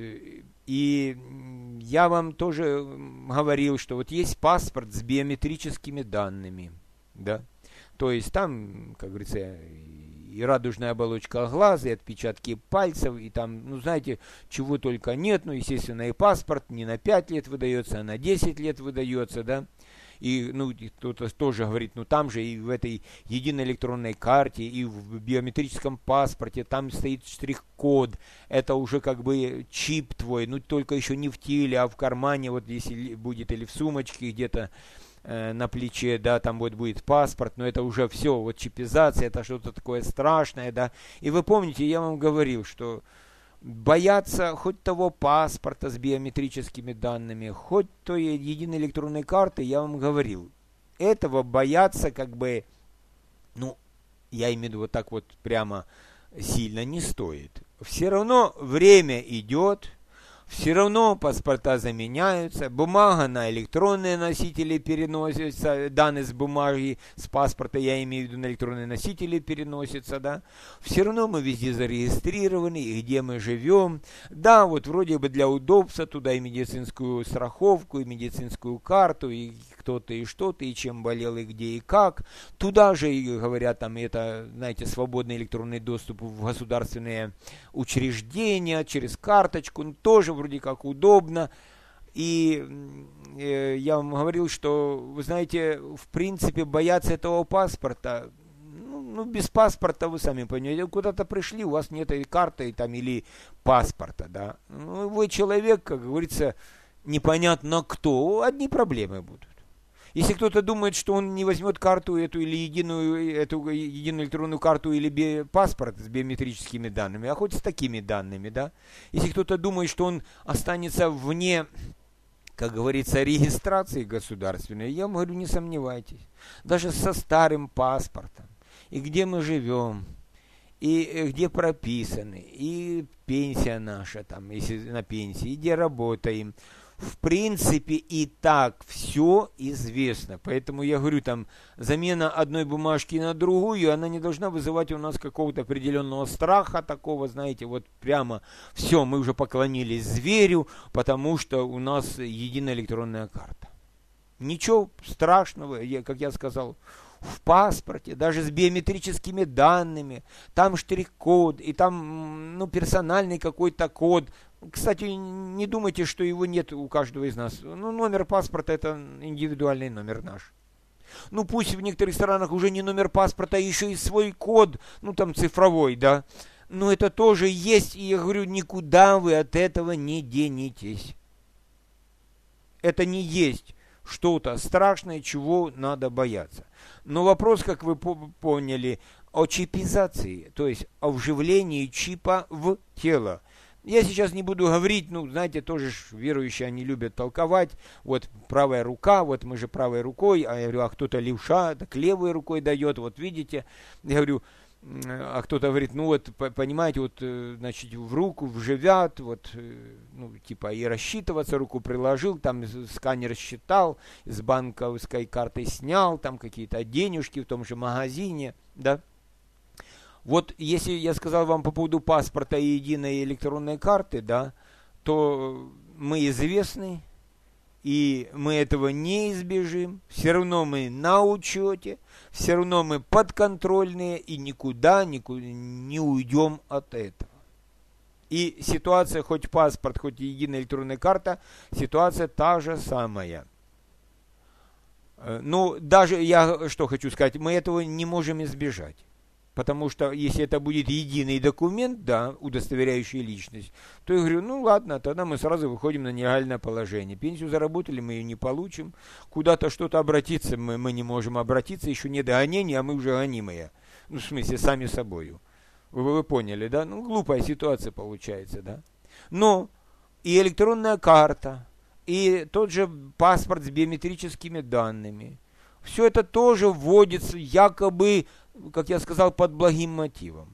И я вам тоже говорил, что вот есть паспорт с биометрическими данными. Да? То есть там, как говорится, и радужная оболочка глаза, и отпечатки пальцев, и там, ну, знаете, чего только нет, ну, естественно, и паспорт не на пять лет выдается, а на десять лет выдается, да, и, ну, кто-то тоже говорит, ну, там же и в этой единой электронной карте, и в биометрическом паспорте, там стоит штрих-код, это уже как бы чип твой, ну, только еще не в теле, а в кармане, вот если будет, или в сумочке где-то, на плече, да, там вот будет паспорт, но это уже все, вот чипизация, это что-то такое страшное, да, и вы помните, я вам говорил, что бояться хоть того паспорта с биометрическими данными, хоть той единой электронной карты, я вам говорил, этого бояться как бы, ну, я имею в виду вот так вот прямо сильно не стоит. Все равно время идет, все равно паспорта заменяются, бумага на электронные носители переносится, данные с бумаги, с паспорта, я имею в виду на электронные носители переносятся, да. Все равно мы везде зарегистрированы, и где мы живем. Да, вот вроде бы для удобства туда и медицинскую страховку, и медицинскую карту, и кто-то, и что-то, и чем болел, и где, и как. Туда же, и говорят, там, это, знаете, свободный электронный доступ в государственные учреждения, через карточку, ну, тоже вроде как удобно. И э, я вам говорил, что, вы знаете, в принципе, бояться этого паспорта, ну, ну без паспорта, вы сами понимаете, куда-то пришли, у вас нет и карты там, или паспорта, да. Ну, вы человек, как говорится, непонятно кто, одни проблемы будут. Если кто-то думает, что он не возьмет карту эту или единую, эту единую электронную карту или би, паспорт с биометрическими данными, а хоть с такими данными, да. Если кто-то думает, что он останется вне, как говорится, регистрации государственной, я вам говорю, не сомневайтесь. Даже со старым паспортом, и где мы живем, и где прописаны, и пенсия наша, там, если на пенсии, и где работаем, в принципе, и так все известно. Поэтому я говорю, там, замена одной бумажки на другую, она не должна вызывать у нас какого-то определенного страха такого, знаете, вот прямо все, мы уже поклонились зверю, потому что у нас единая электронная карта. Ничего страшного, я, как я сказал, в паспорте, даже с биометрическими данными, там штрих-код, и там, ну, персональный какой-то код. Кстати, не думайте, что его нет у каждого из нас. Ну, номер паспорта – это индивидуальный номер наш. Ну, пусть в некоторых странах уже не номер паспорта, а еще и свой код, ну, там, цифровой, да. Но это тоже есть, и я говорю, никуда вы от этого не денетесь. Это не есть что-то страшное, чего надо бояться. Но вопрос, как вы поняли, о чипизации, то есть о вживлении чипа в тело. Я сейчас не буду говорить, ну, знаете, тоже верующие, они любят толковать, вот правая рука, вот мы же правой рукой, а я говорю, а кто-то левша, так левой рукой дает, вот видите, я говорю, а кто-то говорит, ну вот, понимаете, вот, значит, в руку вживят, вот, ну, типа, и рассчитываться, руку приложил, там сканер считал, с банковской картой снял, там какие-то денежки в том же магазине, да. Вот если я сказал вам по поводу паспорта и единой электронной карты, да, то мы известны, и мы этого не избежим, все равно мы на учете, все равно мы подконтрольные и никуда, никуда не уйдем от этого. И ситуация, хоть паспорт, хоть единая электронная карта, ситуация та же самая. Ну, даже я что хочу сказать, мы этого не можем избежать. Потому что если это будет единый документ, да, удостоверяющий личность, то я говорю, ну ладно, тогда мы сразу выходим на нереальное положение. Пенсию заработали, мы ее не получим. Куда-то что-то обратиться мы, мы не можем обратиться, еще не до гонения, а мы уже гонимые. Ну, в смысле, сами собою. Вы, вы поняли, да? Ну, глупая ситуация получается, да? Но и электронная карта, и тот же паспорт с биометрическими данными, все это тоже вводится якобы, как я сказал, под благим мотивом.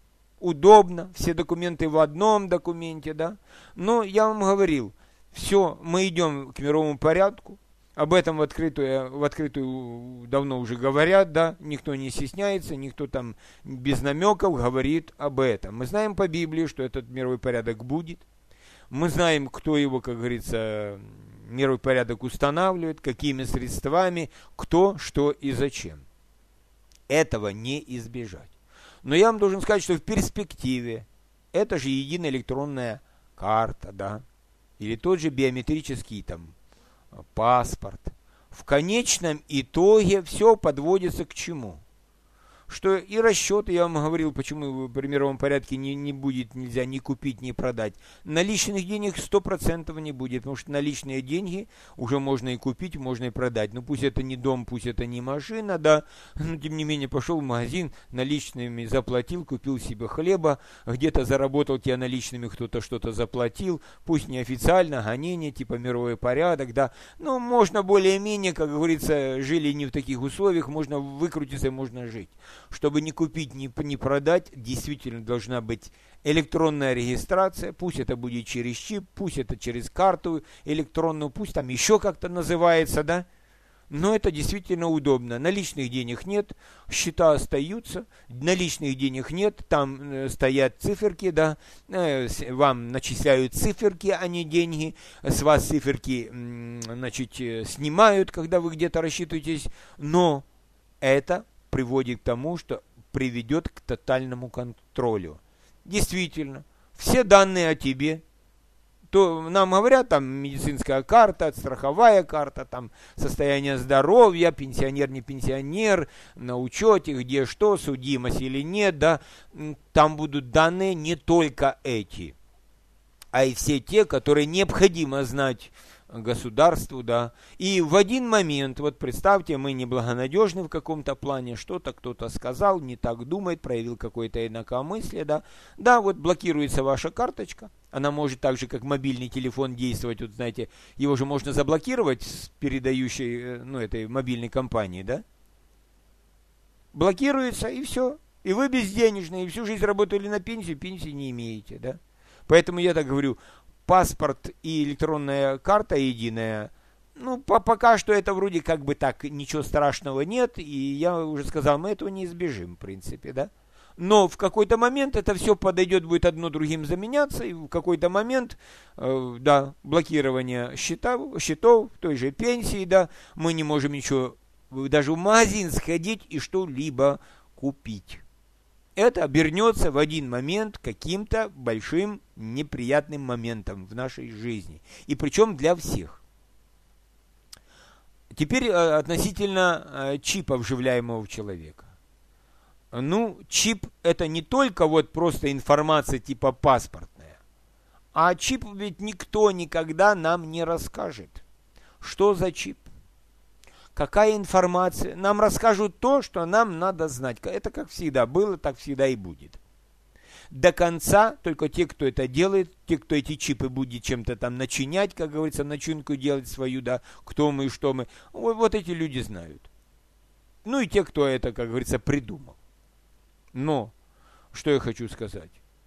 Удобно, все документы в одном документе, да. Но я вам говорил, все, мы идем к мировому порядку, об этом в открытую, в открытую давно уже говорят, да, никто не стесняется, никто там без намеков говорит об этом. Мы знаем по Библии, что этот мировой порядок будет. Мы знаем, кто его, как говорится, мировой порядок устанавливает, какими средствами, кто, что и зачем. Этого не избежать. Но я вам должен сказать, что в перспективе это же единая электронная карта, да, или тот же биометрический там паспорт. В конечном итоге все подводится к чему? Что и расчеты, я вам говорил, почему в мировом порядке не, не будет нельзя ни купить, ни продать. Наличных денег сто процентов не будет, потому что наличные деньги уже можно и купить, можно и продать. Ну пусть это не дом, пусть это не машина, да, но тем не менее пошел в магазин, наличными заплатил, купил себе хлеба, где-то заработал тебе наличными, кто-то что-то заплатил, пусть неофициально, гонение, типа мировой порядок, да. Но можно более-менее, как говорится, жили не в таких условиях, можно выкрутиться, можно жить. Чтобы не купить, не, не продать, действительно должна быть электронная регистрация, пусть это будет через чип, пусть это через карту электронную, пусть там еще как-то называется, да, но это действительно удобно. Наличных денег нет, счета остаются, наличных денег нет, там э, стоят циферки, да, э, вам начисляют циферки, а не деньги, с вас циферки, э, значит, э, снимают, когда вы где-то рассчитываетесь, но это приводит к тому, что приведет к тотальному контролю. Действительно, все данные о тебе, то нам говорят, там медицинская карта, страховая карта, там состояние здоровья, пенсионер, не пенсионер, на учете, где что, судимость или нет, да, там будут данные не только эти, а и все те, которые необходимо знать государству, да, и в один момент, вот представьте, мы неблагонадежны в каком-то плане, что-то кто-то сказал, не так думает, проявил какое-то инакомыслие, да, да, вот блокируется ваша карточка, она может так же, как мобильный телефон действовать, вот знаете, его же можно заблокировать с передающей, ну, этой мобильной компании, да, блокируется, и все, и вы безденежные, и всю жизнь работали на пенсию, пенсии не имеете, да, поэтому я так говорю, паспорт и электронная карта единая, ну, по пока что это вроде как бы так, ничего страшного нет, и я уже сказал, мы этого не избежим, в принципе, да. Но в какой-то момент это все подойдет, будет одно другим заменяться, и в какой-то момент, э, да, блокирование счетов, счетов, той же пенсии, да, мы не можем ничего, даже в магазин сходить и что-либо купить. Это обернется в один момент каким-то большим неприятным моментом в нашей жизни. И причем для всех. Теперь относительно чипа, вживляемого в человека. Ну, чип это не только вот просто информация типа паспортная, а чип ведь никто никогда нам не расскажет. Что за чип? Какая информация? Нам расскажут то, что нам надо знать. Это как всегда было, так всегда и будет. До конца только те, кто это делает, те, кто эти чипы будет чем-то там начинять, как говорится, начинку делать свою, да, кто мы и что мы, вот, вот эти люди знают. Ну и те, кто это, как говорится, придумал. Но, что я хочу сказать.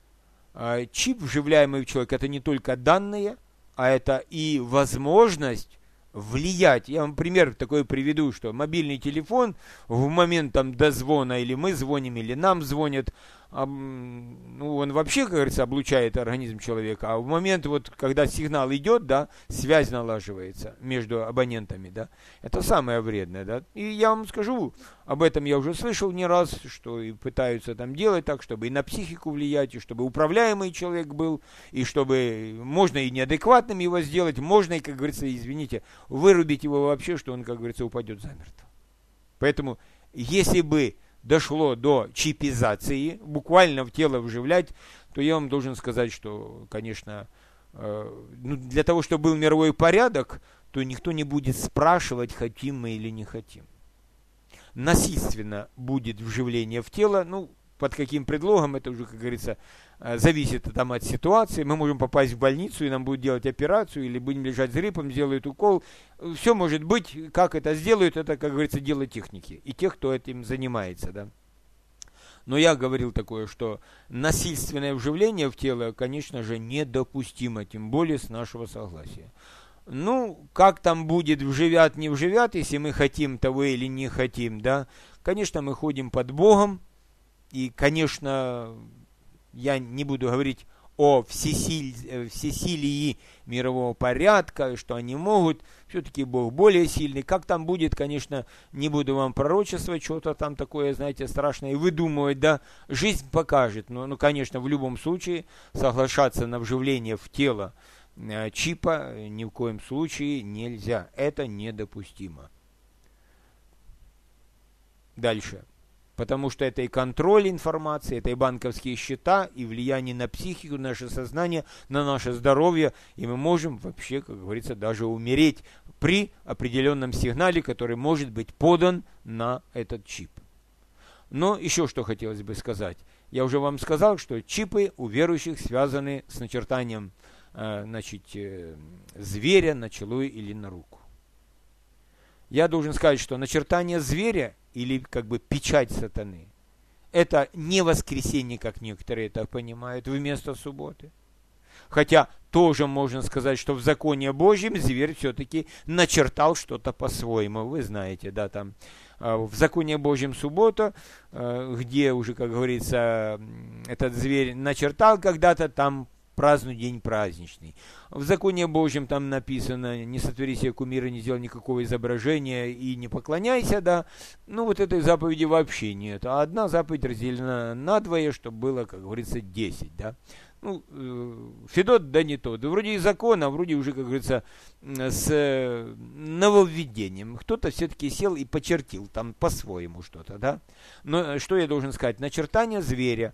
Чип, вживляемый в человека, это не только данные, а это и возможность влиять. Я вам пример такой приведу, что мобильный телефон в момент там дозвона, или мы звоним, или нам звонят, а, ну, он вообще, как говорится, облучает организм человека, а в момент, вот, когда сигнал идет, да, связь налаживается между абонентами, да, это самое вредное, да, и я вам скажу, об этом я уже слышал не раз, что и пытаются там делать так, чтобы и на психику влиять, и чтобы управляемый человек был, и чтобы можно и неадекватным его сделать, можно и, как говорится, извините, вырубить его вообще, что он, как говорится, упадет замертво. Поэтому, если бы дошло до чипизации, буквально в тело вживлять, то я вам должен сказать, что, конечно, э, ну, для того, чтобы был мировой порядок, то никто не будет спрашивать, хотим мы или не хотим. Насильственно будет вживление в тело, ну, под каким предлогом, это уже, как говорится, зависит там от ситуации. Мы можем попасть в больницу, и нам будут делать операцию, или будем лежать с гриппом, сделают укол. Все может быть, как это сделают, это, как говорится, дело техники. И тех, кто этим занимается, да. Но я говорил такое, что насильственное вживление в тело, конечно же, недопустимо, тем более с нашего согласия. Ну, как там будет, вживят, не вживят, если мы хотим того или не хотим, да. Конечно, мы ходим под Богом. И, конечно, я не буду говорить о всесиль, всесилии мирового порядка, что они могут, все-таки Бог более сильный. Как там будет, конечно, не буду вам пророчествовать, что-то там такое, знаете, страшное, и выдумывать, да, жизнь покажет. Но, ну, конечно, в любом случае соглашаться на вживление в тело э, чипа ни в коем случае нельзя. Это недопустимо. Дальше. Потому что это и контроль информации, это и банковские счета, и влияние на психику, на наше сознание, на наше здоровье. И мы можем вообще, как говорится, даже умереть при определенном сигнале, который может быть подан на этот чип. Но еще что хотелось бы сказать. Я уже вам сказал, что чипы у верующих связаны с начертанием э, значит, э, зверя на чело или на руку. Я должен сказать, что начертание зверя или как бы печать сатаны, это не воскресенье, как некоторые это понимают, вместо субботы. Хотя тоже можно сказать, что в законе Божьем зверь все-таки начертал что-то по-своему. Вы знаете, да, там в законе Божьем суббота, где уже, как говорится, этот зверь начертал когда-то, там празднуй день праздничный. В законе Божьем там написано: не сотвори себе кумира, не сделай никакого изображения и не поклоняйся, да. Ну, вот этой заповеди вообще нет. А одна заповедь разделена надвое, чтобы было, как говорится, десять, да. Ну, э, Федот, да не тот. Вроде и закон, а вроде уже, как говорится, с нововведением. Кто-то все-таки сел и почертил там по-своему что-то, да. Но что я должен сказать? Начертание зверя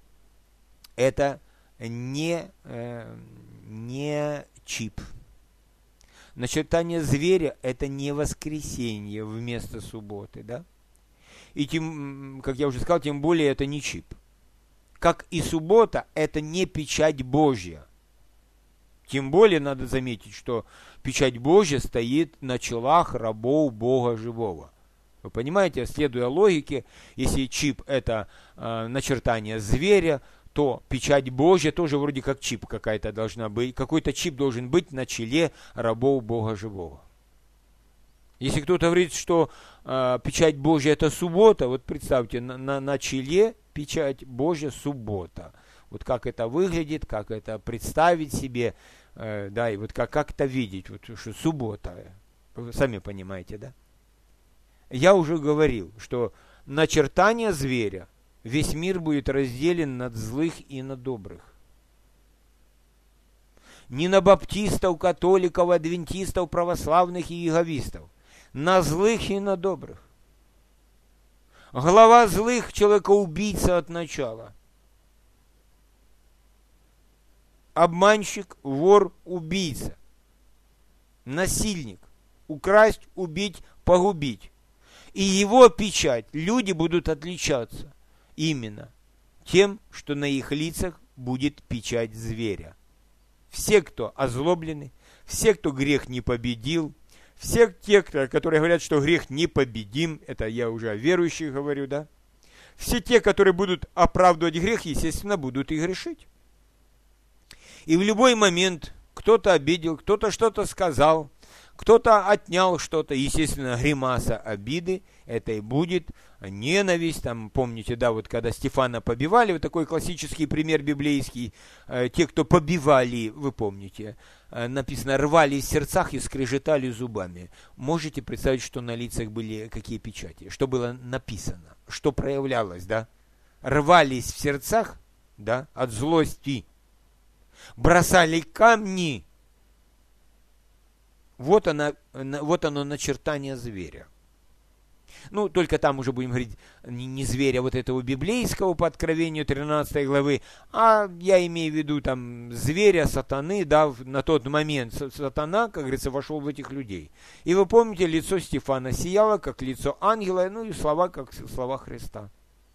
— это Не, э, не чип. Начертание зверя — это не воскресенье вместо субботы, да? И тем, как я уже сказал, тем более это не чип. Как и суббота, это не печать Божья. Тем более надо заметить, что печать Божья стоит на челах рабов Бога живого. Вы понимаете, следуя логике, если чип это э, начертание зверя, то печать Божья тоже вроде как чип какая-то должна быть. Какой-то чип должен быть на челе рабов Бога живого. Если кто-то говорит, что э, печать Божья это суббота, вот представьте, на, на, на челе печать Божья суббота. Вот как это выглядит, как это представить себе, э, да, и вот как, как это видеть, вот, что суббота. Вы сами понимаете, да? Я уже говорил, что начертание зверя, весь мир будет разделен на злых и на добрых. Не на баптистов, католиков, адвентистов, православных и иеговистов. на злых и на добрых. Глава злых – человека-убийца от начала. Обманщик, вор, убийца. Насильник. Украсть, убить, погубить. И его печать люди будут отличаться именно тем, что на их лицах будет печать зверя. Все, кто озлоблены, все, кто грех не победил, все те, которые говорят, что грех непобедим, это я уже о верующих говорю, да? Все те, которые будут оправдывать грех, естественно, будут и грешить. И в любой момент кто-то обидел, кто-то что-то сказал, кто-то отнял что-то, естественно, гримаса обиды, это и будет ненависть, там, помните, да, вот когда Стефана побивали, вот такой классический пример библейский, э, те, кто побивали, вы помните, э, написано, рвали в сердцах и скрежетали зубами. Можете представить, что на лицах были какие печати, что было написано, что проявлялось, да? Рвались в сердцах, да, от злости, бросали камни. Вот, она, вот оно начертание зверя. Ну, только там уже будем говорить не, не зверя вот этого библейского по Откровению тринадцатой главы, а я имею в виду там зверя, сатаны, да, на тот момент сатана, как говорится, вошел в этих людей. И вы помните, лицо Стефана сияло, как лицо ангела, ну и слова, как слова Христа.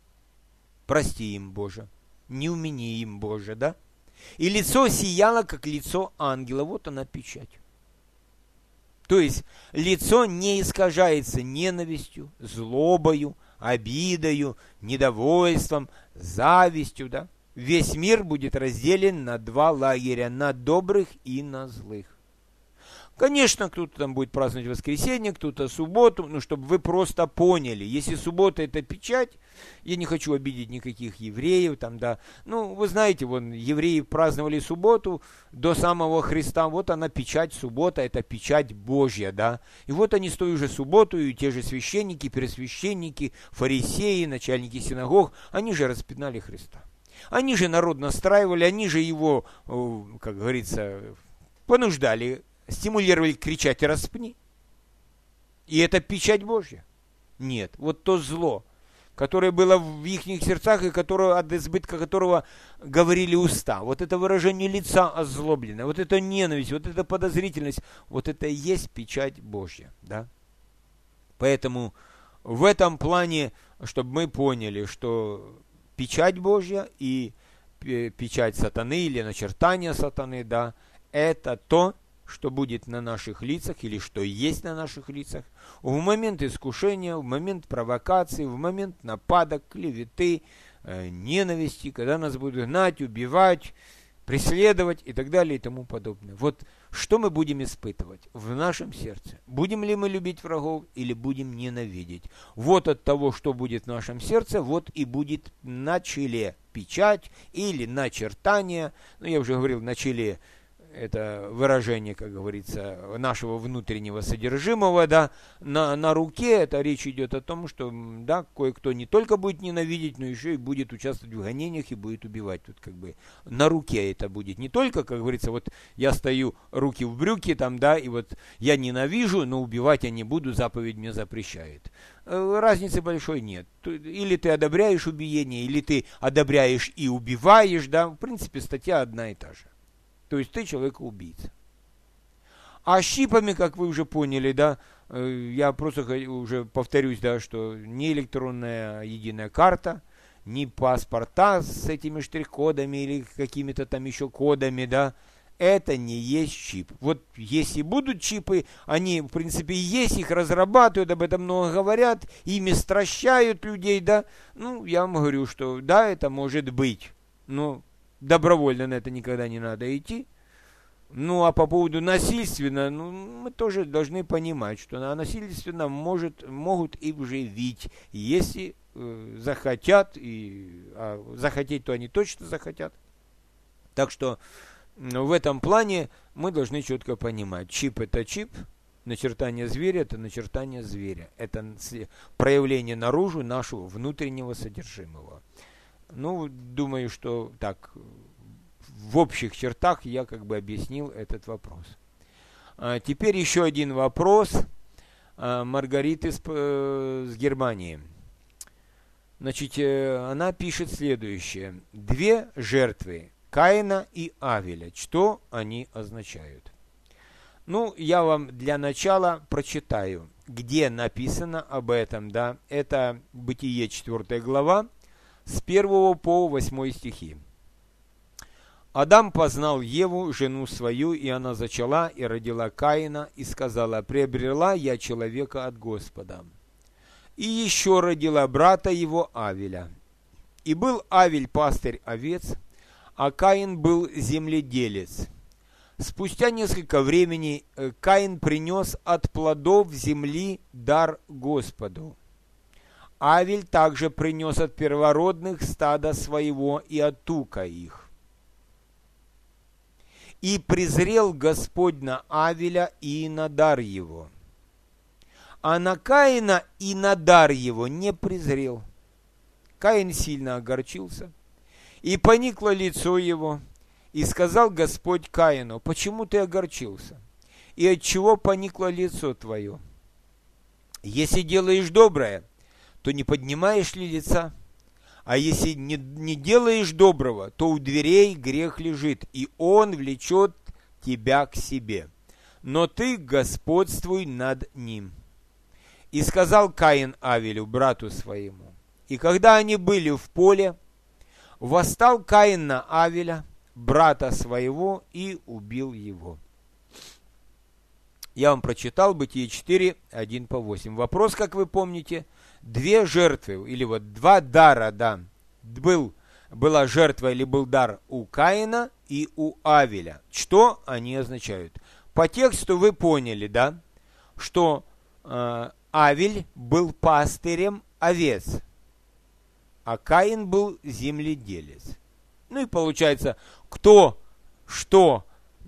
Прости им, Боже, не умени им, Боже, да? И лицо сияло, как лицо ангела, вот она печать. То есть лицо не искажается ненавистью, злобою, обидою, недовольством, завистью. Да? Весь мир будет разделен на два лагеря, на добрых и на злых. Конечно, кто-то там будет праздновать воскресенье, кто-то субботу, ну, чтобы вы просто поняли. Если суббота – это печать, я не хочу обидеть никаких евреев, там, да. Ну, вы знаете, вон, евреи праздновали субботу до самого Христа, вот она печать, суббота – это печать Божья, да. И вот они с той же субботу, и те же священники, пересвященники, фарисеи, начальники синагог, они же распинали Христа. Они же народ настраивали, они же его, как говорится, понуждали, стимулировали кричать «распни». И это печать Божья. Нет, вот то зло, которое было в их сердцах и которое, от избытка которого говорили уста. Вот это выражение лица озлобленное, вот это ненависть, вот эта подозрительность, вот это и есть печать Божья. Да? Поэтому в этом плане, чтобы мы поняли, что печать Божья и печать сатаны или начертание сатаны, да, это то, что будет на наших лицах или что есть на наших лицах в момент искушения, в момент провокации, в момент нападок, клеветы, э, ненависти, когда нас будут гнать, убивать, преследовать и так далее и тому подобное. Вот что мы будем испытывать в нашем сердце? Будем ли мы любить врагов или будем ненавидеть? Вот от того, что будет в нашем сердце, вот и будет на челе печать или начертание. Ну, я уже говорил, на челе это выражение, как говорится, нашего внутреннего содержимого, да, на, на руке это речь идет о том, что, да, кое-кто не только будет ненавидеть, но еще и будет участвовать в гонениях и будет убивать. Тут как бы на руке это будет. Не только, как говорится, вот я стою, руки в брюки, там, да, и вот я ненавижу, но убивать я не буду, заповедь мне запрещает. Разницы большой нет. Или ты одобряешь убиение, или ты одобряешь и убиваешь, да, в принципе, статья одна и та же. То есть ты человек-убийца. А щипами, как вы уже поняли, да, я просто уже повторюсь, да, что ни электронная единая карта, ни паспорта с этими штрих-кодами или какими-то там еще кодами, да, это не есть чип. Вот если будут чипы, они, в принципе, есть, их разрабатывают, об этом много говорят, ими стращают людей, да, ну, я вам говорю, что да, это может быть, но добровольно на это никогда не надо идти. Ну, а по поводу насильственно, ну, мы тоже должны понимать, что насильственно может, могут и вживить, если э, захотят, и а захотеть, то они точно захотят. Так что ну, в этом плане мы должны четко понимать, чип это чип, начертание зверя это начертание зверя. Это проявление наружу нашего внутреннего содержимого. Ну, думаю, что так, в общих чертах я как бы объяснил этот вопрос. А теперь еще один вопрос. Маргариты с, с Германии. Значит, она пишет следующее. Две жертвы Каина и Авеля. Что они означают? Ну, я вам для начала прочитаю, где написано об этом, да. Это Бытие четвёртая глава, с первого по восьмой стихи. Адам познал Еву, жену свою, и она зачала и родила Каина, и сказала: «Приобрела я человека от Господа». И еще родила брата его Авеля. И был Авель пастырь овец, а Каин был земледелец. Спустя несколько времени Каин принес от плодов земли дар Господу. Авель также принес от первородных стада своего и от тука их. И презрел Господь на Авеля и на дар его. А на Каина и на дар его не презрел. Каин сильно огорчился, и поникло лицо его, и сказал Господь Каину: «Почему ты огорчился? И отчего поникло лицо твое? Если делаешь доброе, то не поднимаешь ли лица? А если не, не делаешь доброго, то у дверей грех лежит, и он влечет тебя к себе. Но ты господствуй над ним». И сказал Каин Авелю, брату своему. И когда они были в поле, восстал Каин на Авеля, брата своего, и убил его. Я вам прочитал Бытие четыре, один по восемь. Вопрос, как вы помните, две жертвы, или вот два дара, да, был, была жертва или был дар у Каина и у Авеля. Что они означают? По тексту вы поняли, да, что э, Авель был пастырем овец, а Каин был земледелец. Ну и получается, кто что,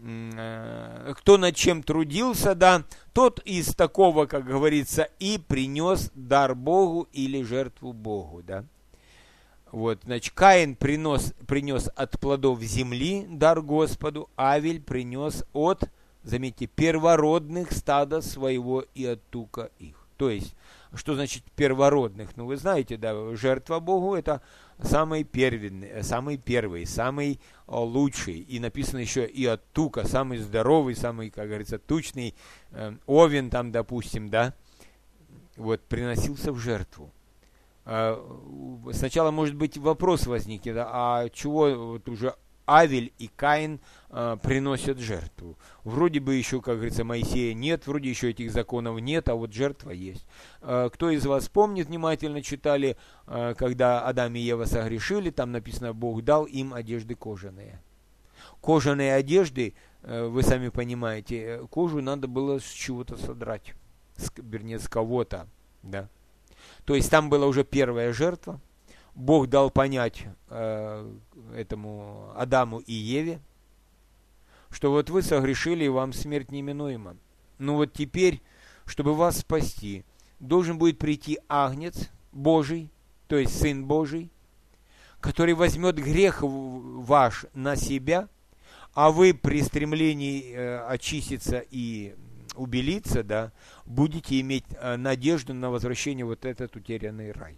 э, кто над чем трудился, да, тот из такого, как говорится, и принес дар Богу или жертву Богу, да. Вот, значит, Каин принес, принес от плодов земли дар Господу, Авель принес от, заметьте, первородных стада своего и от тука их. То есть, что значит первородных? Ну, вы знаете, да, жертва Богу — это самый первенный, самый первый, самый лучший. И написано еще и от тука, самый здоровый, самый, как говорится, тучный, э, овен там, допустим, да, вот, приносился в жертву. Э, сначала, может быть, вопрос возникнет, а чего вот уже Авель и Каин э, приносят жертву? Вроде бы еще, как говорится, Моисея нет, вроде еще этих законов нет, а вот жертва есть. Э, кто из вас помнит, внимательно читали, э, когда Адам и Ева согрешили, там написано: Бог дал им одежды кожаные. Кожаные одежды, э, вы сами понимаете, кожу надо было с чего-то содрать, с, вернее, с кого-то, да. То есть там была уже первая жертва. Бог дал понять э, этому Адаму и Еве, что вот вы согрешили, и вам смерть неминуема. Ну вот теперь, чтобы вас спасти, должен будет прийти Агнец Божий, то есть Сын Божий, который возьмет грех ваш на себя, а вы при стремлении э, очиститься и убелиться, да, будете иметь э, надежду на возвращение вот этот утерянный рай.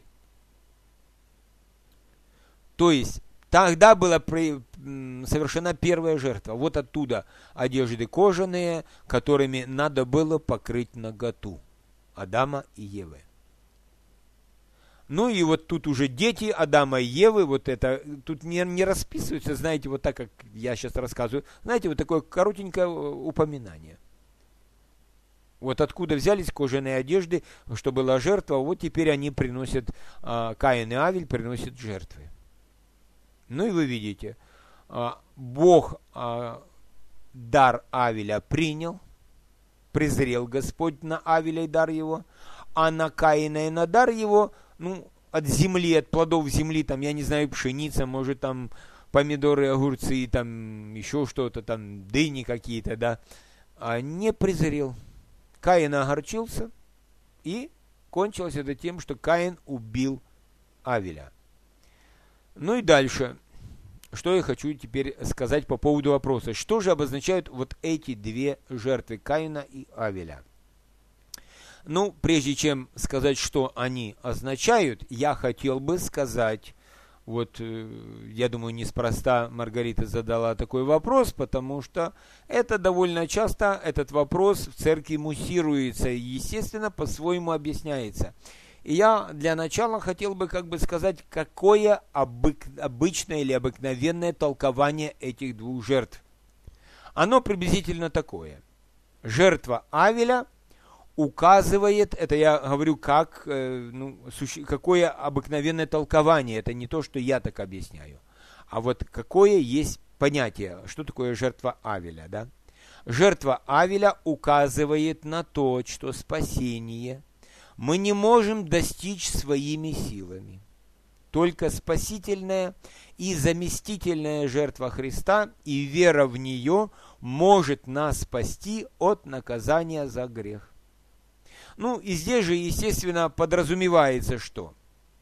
То есть, тогда была при, совершена первая жертва. Вот оттуда одежды кожаные, которыми надо было покрыть наготу Адама и Евы. Ну и вот тут уже дети Адама и Евы, вот это, тут не, не расписывается, знаете, вот так, как я сейчас рассказываю, знаете, вот такое коротенькое упоминание. Вот откуда взялись кожаные одежды, что была жертва, вот теперь они приносят, а, Каин и Авель приносят жертвы. Ну и вы видите, Бог дар Авеля принял, презрел Господь на Авеля и дар его, а на Каина и на дар его, ну, от земли, от плодов земли, там, я не знаю, пшеница, может, там, помидоры, огурцы, там, еще что-то, там, дыни какие-то, да, не презрел. Каин огорчился, и кончилось это тем, что Каин убил Авеля. Ну и дальше, что я хочу теперь сказать по поводу вопроса. Что же обозначают вот эти две жертвы Каина и Авеля? Ну, прежде чем сказать, что они означают, я хотел бы сказать, вот, я думаю, неспроста Маргарита задала такой вопрос, потому что это довольно часто, этот вопрос в церкви муссируется и, естественно, по-своему объясняется. И я для начала хотел бы как бы сказать, какое обык... обычное или обыкновенное толкование этих двух жертв. Оно приблизительно такое. Жертва Авеля указывает, это я говорю как, э, ну, суще, какое обыкновенное толкование, это не то, что я так объясняю, а вот какое есть понятие, что такое жертва Авеля, да? Жертва Авеля указывает на то, что спасение мы не можем достичь своими силами. Только спасительная и заместительная жертва Христа и вера в нее может нас спасти от наказания за грех. Ну, и здесь же, естественно, подразумевается, что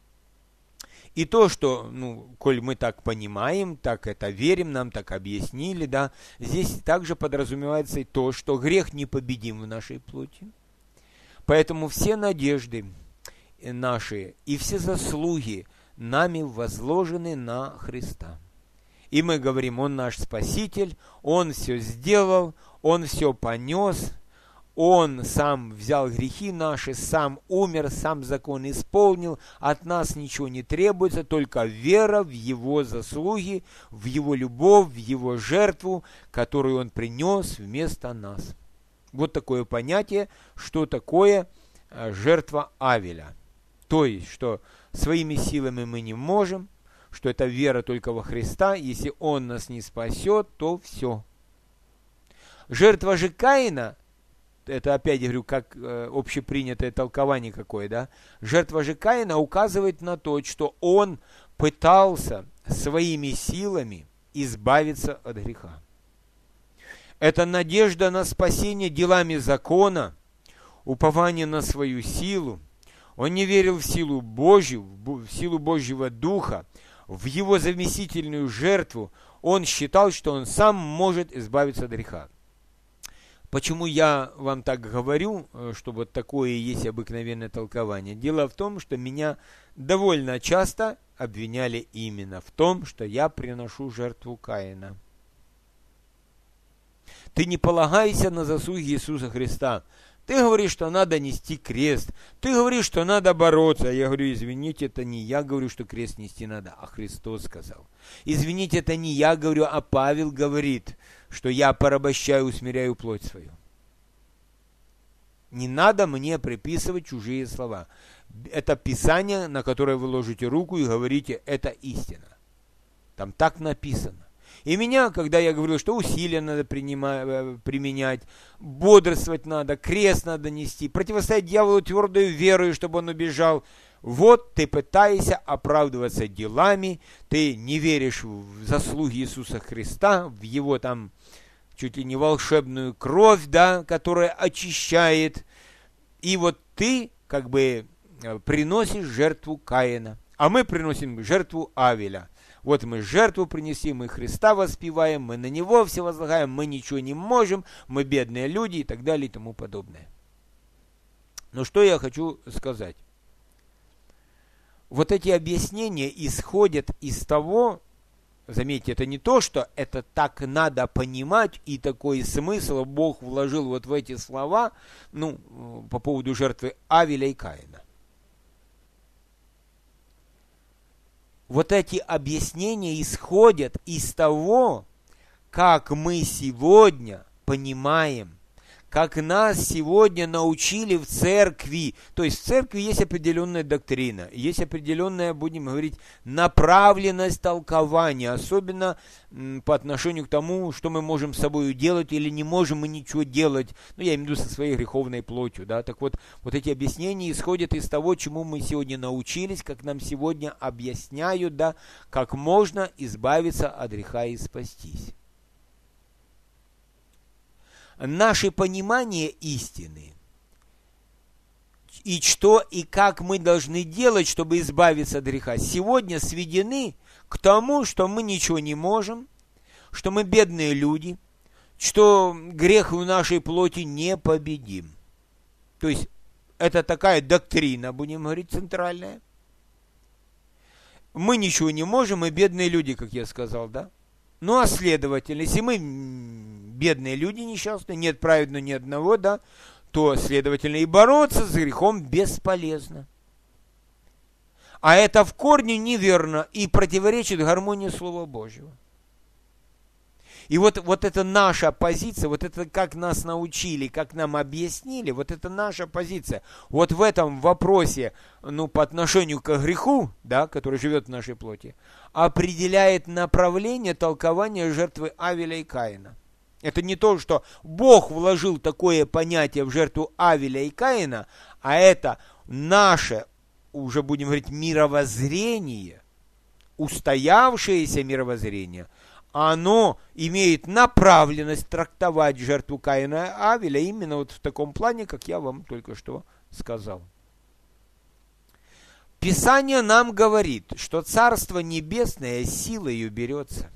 и то, что, ну, коль мы так понимаем, так это верим, нам так объяснили, да, здесь также подразумевается и то, что грех непобедим в нашей плоти. Поэтому все надежды наши и все заслуги нами возложены на Христа. И мы говорим, Он наш Спаситель, Он все сделал, Он все понес, Он сам взял грехи наши, сам умер, сам закон исполнил, от нас ничего не требуется, только вера в Его заслуги, в Его любовь, в Его жертву, которую Он принес вместо нас. Вот такое понятие, что такое жертва Авеля. То есть, что своими силами мы не можем, что это вера только во Христа, если Он нас не спасет, то все. Жертва же Каина, это опять говорю, как э, общепринятое толкование какое, да, жертва же Каина указывает на то, что он пытался своими силами избавиться от греха. Это надежда на спасение делами закона, упование на свою силу. Он не верил в силу Божью, в силу Божьего Духа, в Его заместительную жертву. Он считал, что он сам может избавиться от греха. Почему я вам так говорю, что вот такое есть обыкновенное толкование? Дело в том, что меня довольно часто обвиняли именно в том, что я приношу жертву Каина. Ты не полагайся на заслуги Иисуса Христа. Ты говоришь, что надо нести крест. Ты говоришь, что надо бороться. Я говорю, извините, это не я говорю, что крест нести надо, а Христос сказал. Извините, это не я говорю, а Павел говорит, что я порабощаю, усмиряю плоть свою. Не надо мне приписывать чужие слова. Это Писание, на которое вы ложите руку и говорите, это истина. Там так написано. И меня, когда я говорил, что усилия надо принимать, применять, бодрствовать надо, крест надо нести, противостоять дьяволу твердой верой, чтобы он убежал, вот ты пытаешься оправдываться делами, ты не веришь в заслуги Иисуса Христа, в Его там чуть ли не волшебную кровь, да, которая очищает, и вот ты как бы приносишь жертву Каина, а мы приносим жертву Авеля. Вот мы жертву принесли, мы Христа воспеваем, мы на Него все возлагаем, мы ничего не можем, мы бедные люди и так далее и тому подобное. Но что я хочу сказать? Вот эти объяснения исходят из того, заметьте, это не то, что это так надо понимать, и такой смысл Бог вложил вот в эти слова, ну, по поводу жертвы Авеля и Каина. Вот эти объяснения исходят из того, как мы сегодня понимаем, как нас сегодня научили в церкви. То есть в церкви есть определенная доктрина, есть определенная, будем говорить, направленность толкования, особенно м, по отношению к тому, что мы можем с собой делать или не можем мы ничего делать. Ну, я имею в виду со своей греховной плотью, да. Так вот, вот эти объяснения исходят из того, чему мы сегодня научились, как нам сегодня объясняют, да, как можно избавиться от греха и спастись. Наше понимание истины и что и как мы должны делать, чтобы избавиться от греха, сегодня сведены к тому, что мы ничего не можем, что мы бедные люди, что грех в нашей плоти не победим. То есть это такая доктрина, будем говорить, центральная. Мы ничего не можем, мы бедные люди, как я сказал, да? Ну, а следовательно, если мы бедные люди несчастные, нет праведного ни одного, да, то, следовательно, и бороться с грехом бесполезно. А это в корне неверно и противоречит гармонии Слова Божьего. И вот, вот это наша позиция, вот это как нас научили, как нам объяснили, вот это наша позиция. Вот в этом вопросе, ну, по отношению к греху, да, который живет в нашей плоти, определяет направление толкования жертвы Авеля и Каина. Это не то, что Бог вложил такое понятие в жертву Авеля и Каина, а это наше, уже будем говорить, мировоззрение, устоявшееся мировоззрение, оно имеет направленность трактовать жертву Каина и Авеля именно вот в таком плане, как я вам только что сказал. Писание нам говорит, что Царство Небесное силою берется.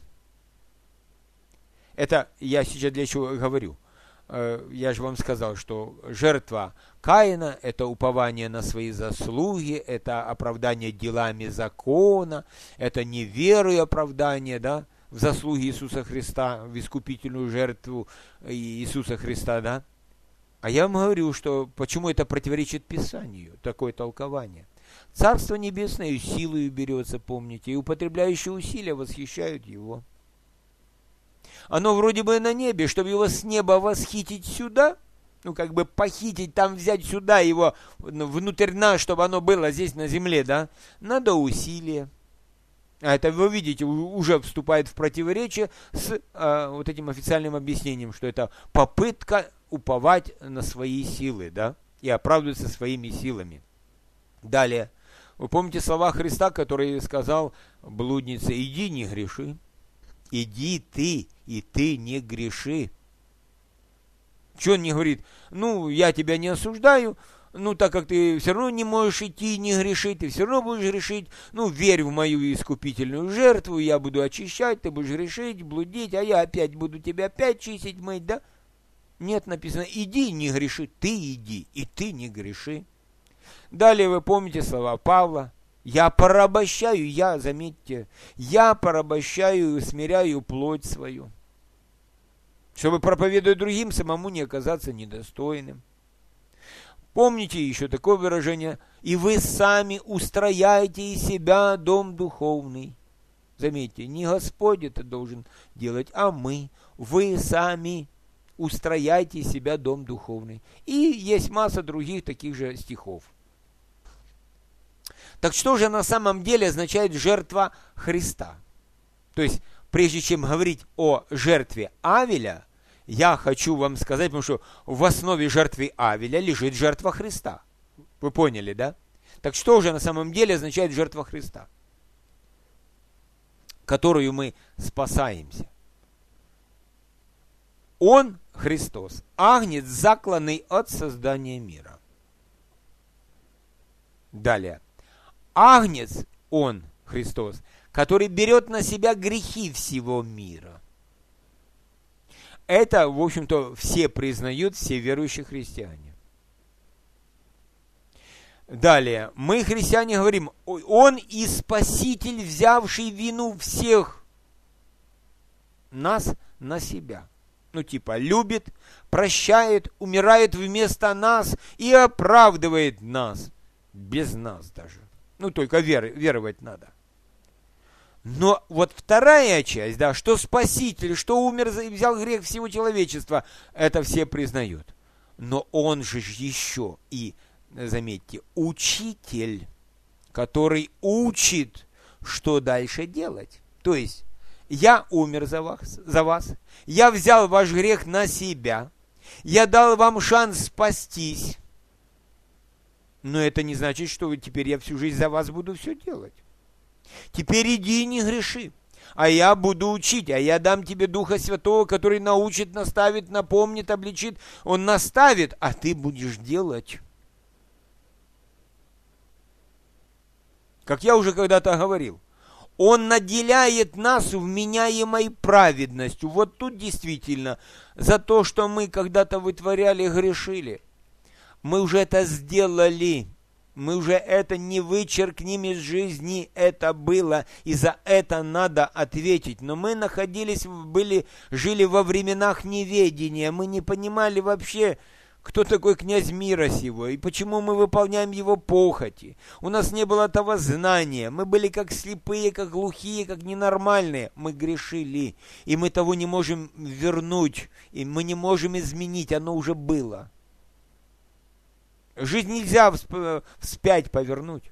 Это я сейчас для чего говорю? Я же вам сказал, что жертва Каина – это упование на свои заслуги, это оправдание делами закона, это не верой оправдание, да, в заслуги Иисуса Христа, в искупительную жертву Иисуса Христа, да. А я вам говорю, что почему это противоречит Писанию, такое толкование. Царство Небесное силою берется, помните, и употребляющие усилия восхищают его. Оно вроде бы на небе, чтобы его с неба восхитить сюда, ну, как бы похитить, там взять сюда его, внутрь нас, чтобы оно было здесь на земле, да, надо усилия. А это, вы видите, уже вступает в противоречие с а, вот этим официальным объяснением, что это попытка уповать на свои силы, да, и оправдываться своими силами. Далее, вы помните слова Христа, который сказал блуднице: иди, не греши. Иди ты, и ты не греши. Что он не говорит? Ну, я тебя не осуждаю, ну, так как ты все равно не можешь идти, не грешить, ты все равно будешь грешить, ну, верь в мою искупительную жертву, я буду очищать, ты будешь грешить, блудить, а я опять буду тебя опять чистить, мыть, да? Нет, написано: иди, не греши, ты иди, и ты не греши. Далее вы помните слова Павла: я порабощаю, я, заметьте, я порабощаю и усмиряю плоть свою, чтобы, проповедуя другим, самому не оказаться недостойным. Помните еще такое выражение: и вы сами устрояете из себя дом духовный. Заметьте, не Господь это должен делать, а мы. Вы сами устрояйте из себя дом духовный. И есть масса других таких же стихов. Так что же на самом деле означает жертва Христа? То есть, прежде чем говорить о жертве Авеля, я хочу вам сказать, потому что в основе жертвы Авеля лежит жертва Христа. Вы поняли, да? Так что же на самом деле означает жертва Христа, которую мы спасаемся? Он, Христос, агнец, закланный от создания мира. Далее. Агнец, он, Христос, который берет на себя грехи всего мира. Это, в общем-то, все признают, все верующие христиане. Далее, мы, христиане, говорим: он и Спаситель, взявший вину всех нас на себя. Ну, типа, любит, прощает, умирает вместо нас и оправдывает нас, без нас даже. Ну, только вер, веровать надо. Но вот вторая часть, да, что Спаситель, что умер и взял грех всего человечества, это все признают. Но он же еще и, заметьте, учитель, который учит, что дальше делать. То есть, я умер за вас, за вас, я взял ваш грех на себя, я дал вам шанс спастись. Но это не значит, что теперь я всю жизнь за вас буду все делать. Теперь иди и не греши, а я буду учить, а я дам тебе Духа Святого, который научит, наставит, напомнит, обличит. Он наставит, а ты будешь делать. Как я уже когда-то говорил, он наделяет нас вменяемой праведностью. Вот тут действительно за то, что мы когда-то вытворяли, грешили. Мы уже это сделали. Мы уже это не вычеркнем из жизни, это было, и за это надо ответить. Но мы находились, были, жили во временах неведения, мы не понимали вообще, кто такой князь мира сего, и почему мы выполняем его похоти. У нас не было того знания, мы были как слепые, как глухие, как ненормальные. Мы грешили, и мы того не можем вернуть, и мы не можем изменить, оно уже было. Жизнь нельзя вспять повернуть.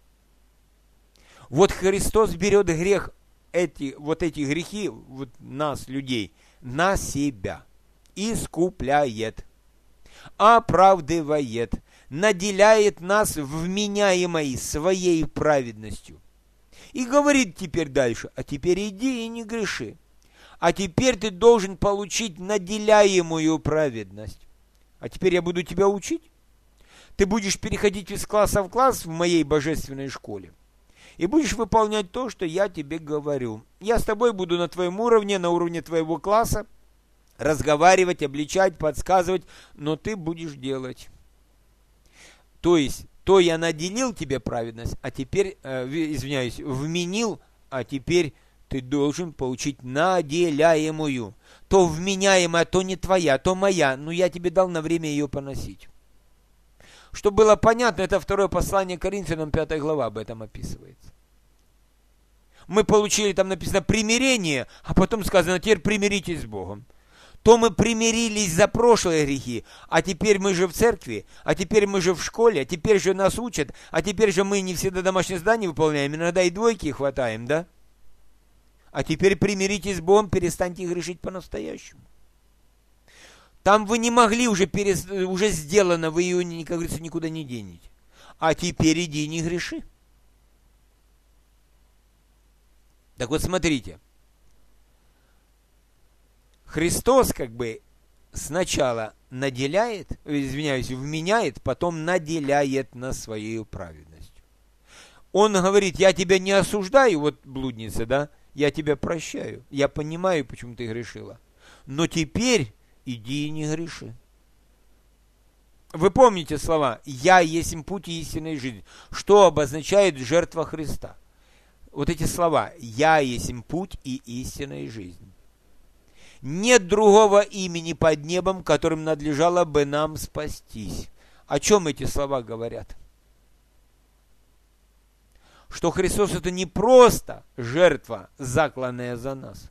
Вот Христос берет грех, эти, вот эти грехи, вот нас, людей, на себя. Искупляет, оправдывает, наделяет нас вменяемой своей праведностью. И говорит теперь дальше, а теперь иди и не греши. А теперь ты должен получить наделяемую праведность. А теперь я буду тебя учить. Ты будешь переходить из класса в класс в моей божественной школе и будешь выполнять то, что я тебе говорю. Я с тобой буду на твоем уровне, на уровне твоего класса, разговаривать, обличать, подсказывать, но ты будешь делать. То есть, то я наделил тебе праведность, а теперь, э, извиняюсь, вменил, а теперь ты должен получить наделяемую. То вменяемая, то не твоя, то моя, но я тебе дал на время ее поносить. Чтобы было понятно, это второе послание Коринфянам, пятая глава об этом описывается. Мы получили, там написано, примирение, а потом сказано, теперь примиритесь с Богом. То мы примирились за прошлые грехи, а теперь мы же в церкви, а теперь мы же в школе, а теперь же нас учат, а теперь же мы не всегда домашнее задание выполняем, иногда и двойки хватаем, да? А теперь примиритесь с Богом, перестаньте грешить по-настоящему. Там вы не могли, уже, перес... уже сделано, вы ее, как говорится, никуда не денете. А теперь иди не греши. Так вот, смотрите. Христос как бы сначала наделяет, извиняюсь, вменяет, потом наделяет нас своей праведностью. Он говорит, я тебя не осуждаю, вот блудница, да, я тебя прощаю, я понимаю, почему ты грешила. Но теперь иди и не греши. Вы помните слова «Я есть путь и истинная жизнь». Что обозначает жертва Христа? Вот эти слова «Я есть путь и истинная жизнь». Нет другого имени под небом, которым надлежало бы нам спастись. О чем эти слова говорят? Что Христос это не просто жертва, закланная за нас,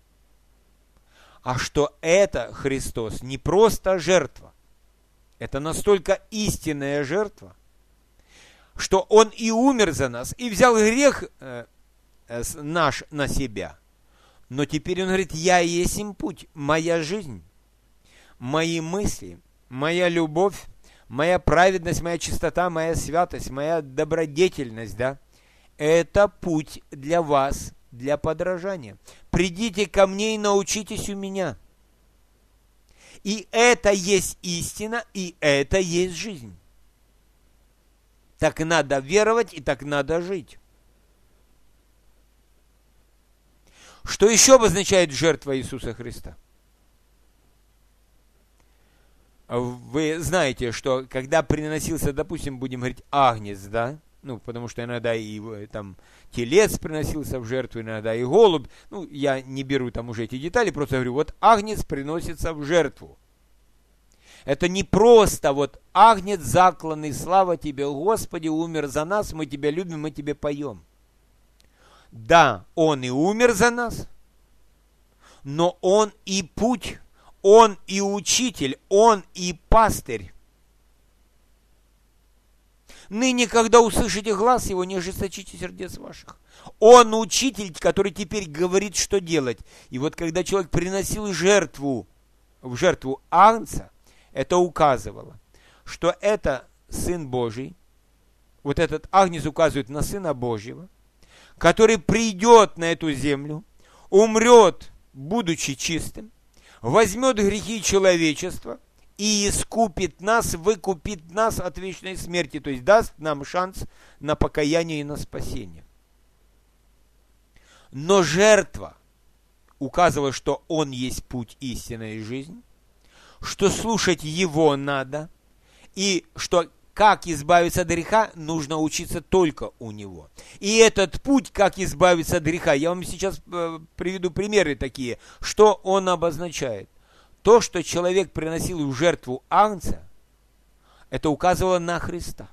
а что это Христос не просто жертва, это настолько истинная жертва, что Он и умер за нас, и взял грех э, э, наш на себя. Но теперь Он говорит, я есть им путь, моя жизнь, мои мысли, моя любовь, моя праведность, моя чистота, моя святость, моя добродетельность, да, это путь для вас, для подражания. Придите ко мне и научитесь у меня. И это есть истина, и это есть жизнь. Так надо веровать, и так надо жить. Что еще обозначает жертва Иисуса Христа? Вы знаете, что когда приносился, допустим, будем говорить, агнец, да, ну, потому что иногда и там телец приносился в жертву, иногда и голубь. Ну, я не беру там уже эти детали, просто говорю, вот агнец приносится в жертву. Это не просто вот агнец закланный, слава тебе, Господи, умер за нас, мы тебя любим, мы тебе поем. Да, он и умер за нас, но он и путь, он и учитель, он и пастырь. Ныне, когда услышите глас его, не ожесточите сердец ваших. Он учитель, который теперь говорит, что делать. И вот когда человек приносил жертву, в жертву агнца, это указывало, что это Сын Божий, вот этот агнец указывает на Сына Божьего, который придет на эту землю, умрет, будучи чистым, возьмет грехи человечества, и искупит нас, выкупит нас от вечной смерти, то есть даст нам шанс на покаяние и на спасение. Но жертва указывала, что Он есть путь, истина и жизнь, что слушать Его надо, И что как избавиться от греха, нужно учиться только у него. И этот путь, как избавиться от греха, я вам сейчас э, приведу примеры такие, что он обозначает. То, что человек приносил в жертву агнца, это указывало на Христа.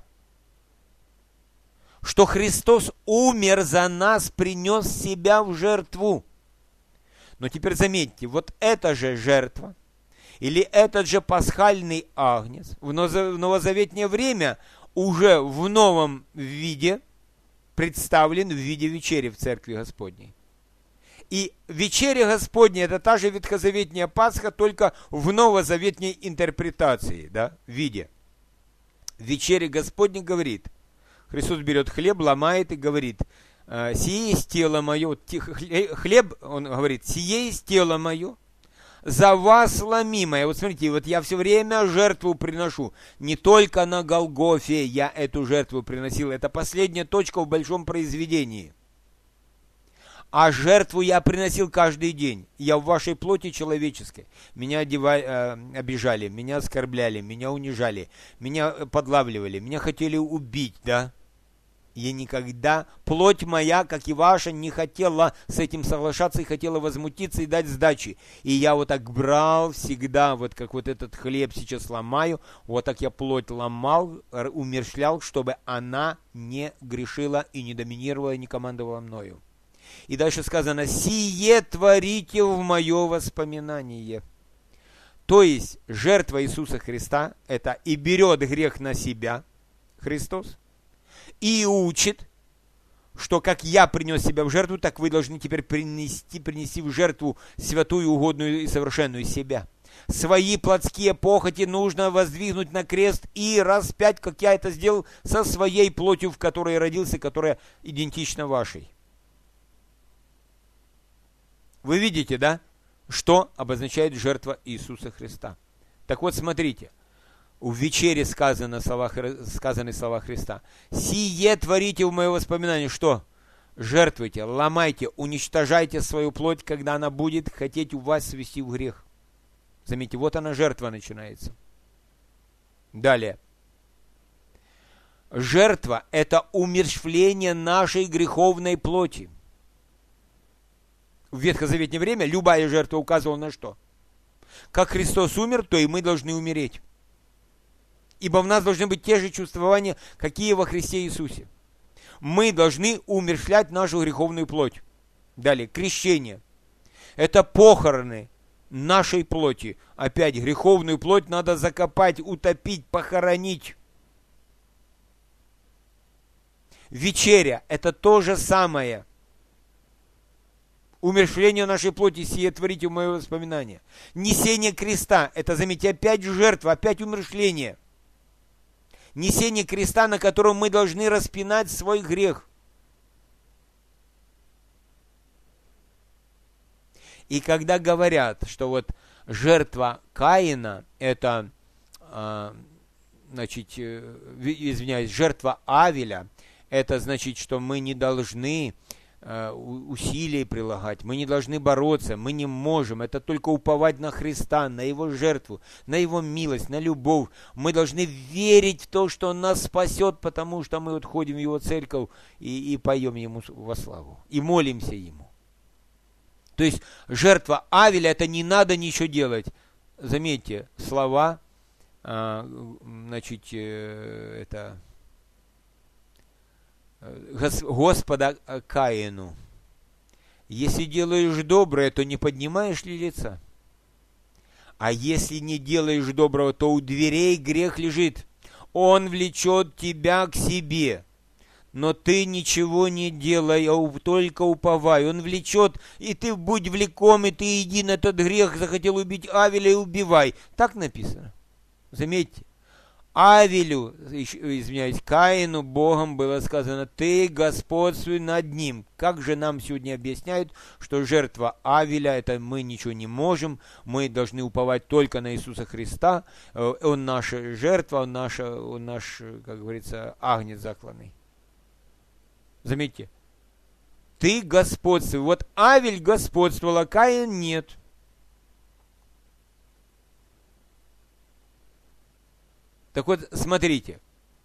Что Христос умер за нас, принес себя в жертву. Но теперь заметьте, вот эта же жертва, или этот же пасхальный агнец в новозаветнее время уже в новом виде представлен в виде вечери в Церкви Господней. И вечеря Господня – это та же ветхозаветняя Пасха, только в новозаветней интерпретации, да, виде. Вечеря Господня говорит, Христос берет хлеб, ломает и говорит, «Сие есть тело мое». Хлеб, он говорит, «Сие есть тело мое, за вас ломимое». Вот смотрите, вот я все время жертву приношу. Не только на Голгофе я эту жертву приносил. Это последняя точка в большом произведении. А жертву я приносил каждый день. Я в вашей плоти человеческой. Меня одевали, э, обижали, меня оскорбляли, меня унижали, меня подлавливали, меня хотели убить, да? Я никогда, плоть моя, как и ваша, не хотела с этим соглашаться и хотела возмутиться и дать сдачи. И я вот так брал всегда, вот как вот этот хлеб сейчас ломаю, вот так я плоть ломал, умерщвлял, чтобы она не грешила и не доминировала, и не командовала мною. И дальше сказано, «Сие творите в мое воспоминание». То есть жертва Иисуса Христа, это и берет грех на себя, Христос, и учит, что как я принес себя в жертву, так вы должны теперь принести, принести в жертву святую, угодную и совершенную себя. Свои плотские похоти нужно воздвигнуть на крест и распять, как я это сделал, со своей плотью, в которой я родился, которая идентична вашей. Вы видите, да, что обозначает жертва Иисуса Христа? Так вот, смотрите. В вечере сказано слова, сказаны слова Христа. «Сие творите в мое воспоминание». Что? Жертвуйте, ломайте, уничтожайте свою плоть, когда она будет хотеть у вас свести в грех. Заметьте, вот она жертва начинается. Далее. Жертва – это умерщвление нашей греховной плоти. В ветхозаветнее время любая жертва указывала на что? Как Христос умер, то и мы должны умереть. Ибо в нас должны быть те же чувствования, какие во Христе Иисусе. Мы должны умерщвлять нашу греховную плоть. Далее, крещение. Это похороны нашей плоти. Опять, греховную плоть надо закопать, утопить, похоронить. Вечеря – это то же самое. Умерщвление нашей плоти, сие творите в мое воспоминание. Несение креста – это, заметьте, опять жертва, опять умерщвление. Несение креста, на котором мы должны распинать свой грех. И когда говорят, что вот жертва Каина, это, э, значит, э, извиняюсь, жертва Авеля, это значит, что мы не должны усилий прилагать, мы не должны бороться, мы не можем, это только уповать на Христа, на Его жертву, на Его милость, на любовь. Мы должны верить в то, что Он нас спасет, потому что мы вот ходим в Его церковь и, и поем Ему во славу, и молимся Ему. То есть жертва Авеля, это не надо ничего делать. Заметьте, слова, а, значит, это... Господа Каину. Если делаешь доброе, то не поднимаешь ли лица? А если не делаешь доброго, то у дверей грех лежит. Он влечет тебя к себе. Но ты ничего не делай, а только уповай. Он влечет, и ты будь влеком, и ты иди на этот грех, захотел убить Авеля и убивай. Так написано. Заметьте. Авелю, извиняюсь, Каину Богом было сказано, ты господствуй над ним. Как же нам сегодня объясняют, что жертва Авеля, это мы ничего не можем, мы должны уповать только на Иисуса Христа, Он наша жертва, Он, наша, он наш, как говорится, агнец закланный. Заметьте, ты господствуй. Вот Авель господствовал, а Каин нет. Так вот, смотрите.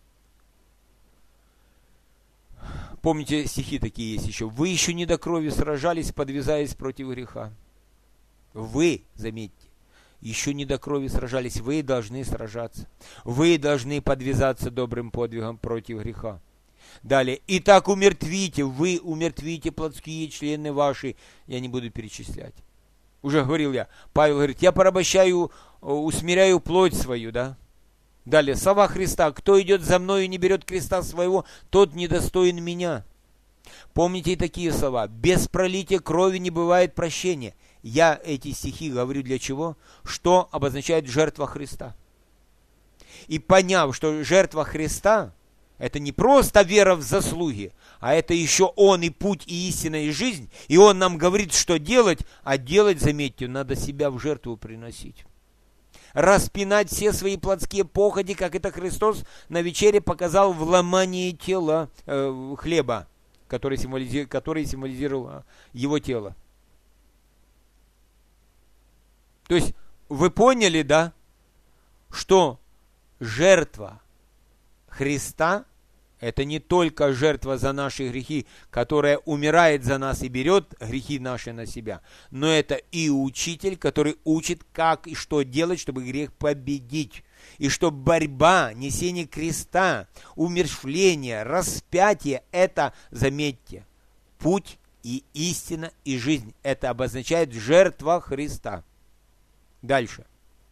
Помните, стихи такие есть еще. Вы еще не до крови сражались, подвязаясь против греха. Вы, заметьте, еще не до крови сражались. Вы должны сражаться. Вы должны подвязаться добрым подвигом против греха. Далее. Итак, умертвите, вы умертвите плотские члены ваши. Я не буду перечислять. Уже говорил я. Павел говорит, я порабощаю, усмиряю плоть свою, да? Далее, слова Христа. Кто идет за мною и не берет креста своего, тот недостоин меня. Помните и такие слова. Без пролития крови не бывает прощения. Я эти стихи говорю для чего? Что обозначает жертва Христа. И поняв, что жертва Христа, это не просто вера в заслуги, а это еще Он и путь, и истина, и жизнь. И Он нам говорит, что делать, а делать, заметьте, надо себя в жертву приносить. Распинать все свои плотские походи, как это Христос на вечере показал в ломании тела э, хлеба, который, символизи... который символизировал Его тело. То есть вы поняли, да, что жертва Христа – это не только жертва за наши грехи, которая умирает за нас и берет грехи наши на себя, но это и учитель, который учит, как и что делать, чтобы грех победить. И что борьба, несение креста, умерщвление, распятие – это, заметьте, путь и истина и жизнь. Это обозначает жертва Христа. Дальше.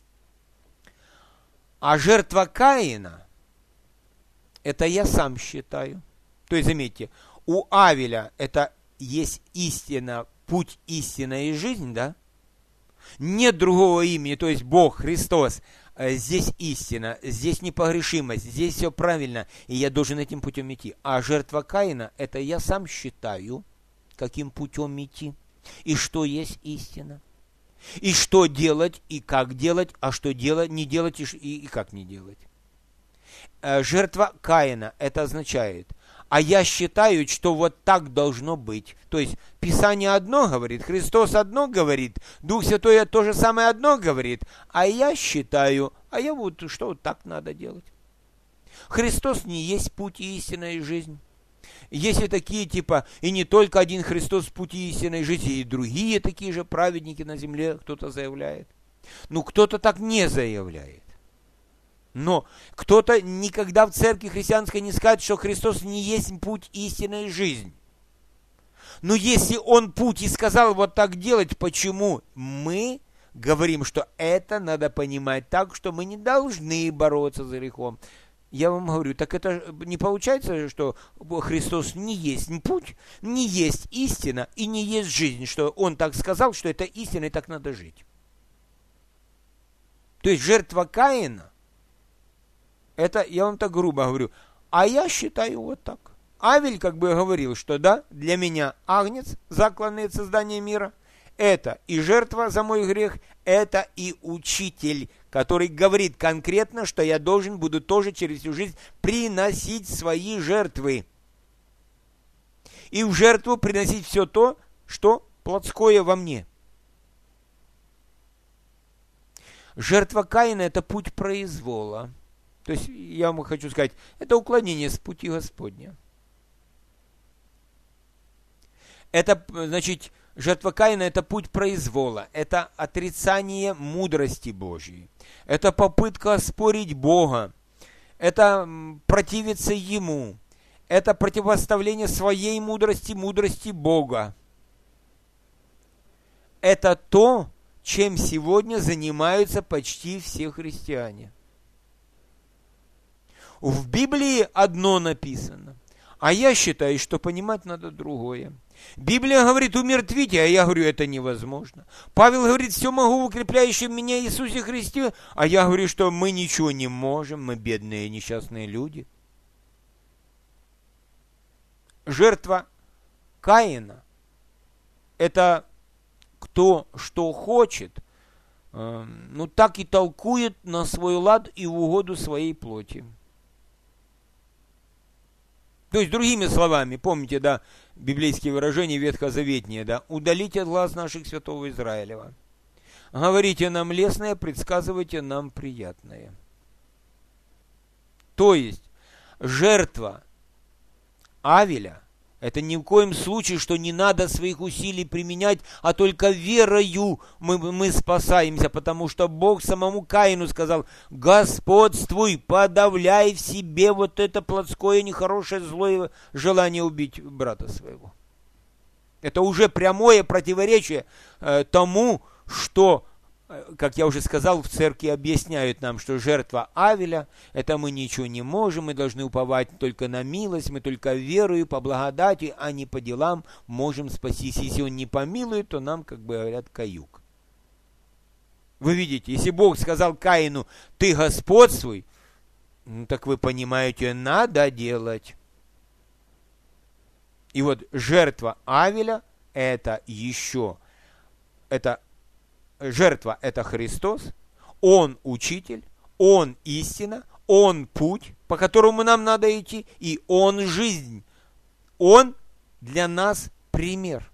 А жертва Каина – это я сам считаю. То есть, заметьте, у Авеля это есть истина, путь, истина и жизнь, да? Нет другого имени, то есть Бог, Христос. Здесь истина, здесь непогрешимость, здесь все правильно, и я должен этим путем идти. А жертва Каина, это я сам считаю, каким путем идти, и что есть истина. И что делать, и как делать, а что делать, не делать, и, и как не делать. Жертва Каина, это означает, а я считаю, что вот так должно быть. То есть Писание одно говорит, Христос одно говорит, Дух Святой то же самое одно говорит, а я считаю, а я вот что вот так надо делать. Христос не есть путь и истина и жизнь. Есть и такие типа, и не только один Христос путь и истина и жизнь, и другие такие же праведники на земле, кто-то заявляет. Ну, кто-то так не заявляет. Но кто-то никогда в церкви христианской не скажет, что Христос не есть путь, истина и жизнь. Но если Он путь и сказал вот так делать, почему мы говорим, что это надо понимать так, что мы не должны бороться за грехом? Я вам говорю, так это не получается, что Христос не есть путь, не есть истина и не есть жизнь, что Он так сказал, что это истина и так надо жить. То есть жертва Каина, это, я вам так грубо говорю, а я считаю вот так. Авель как бы говорил, что да, для меня агнец, закланный от создания мира, это и жертва за мой грех, это и учитель, который говорит конкретно, что я должен буду тоже через всю жизнь приносить свои жертвы. И в жертву приносить все то, что плотское во мне. Жертва Каина – это путь произвола. То есть, я вам хочу сказать, это уклонение с пути Господня. Это, значит, жертва Каина – это путь произвола, это отрицание мудрости Божьей, это попытка оспорить Бога, это противиться Ему, это противоставление своей мудрости мудрости Бога. Это то, чем сегодня занимаются почти все христиане. В Библии одно написано, а я считаю, что понимать надо другое. Библия говорит, умертвите, а я говорю, это невозможно. Павел говорит, все могу в укрепляющем меня Иисусе Христе, а я говорю, что мы ничего не можем, мы бедные несчастные люди. Жертва Каина – это кто что хочет, э, ну так и толкует на свой лад и в угоду своей плоти. То есть, другими словами, помните, да, библейские выражения ветхозаветние, да, удалите от глаз наших святого Израилева. Говорите нам лестное, предсказывайте нам приятное. То есть жертва Авеля — это ни в коем случае, что не надо своих усилий применять, а только верою мы, мы спасаемся, потому что Бог самому Каину сказал: господствуй, подавляй в себе вот это плотское, нехорошее, злое желание убить брата своего. Это уже прямое противоречие э, тому, что, как я уже сказал, в церкви объясняют нам, что жертва Авеля — это мы ничего не можем, мы должны уповать только на милость, мы только верою, по благодати, а не по делам можем спастись. Если он не помилует, то нам, как бы говорят, каюк. Вы видите, если Бог сказал Каину: ты господствуй, ну, так вы понимаете, надо делать. И вот жертва Авеля — это еще, это жертва — это Христос, Он учитель, Он истина, Он путь, по которому нам надо идти, и Он жизнь. Он для нас пример.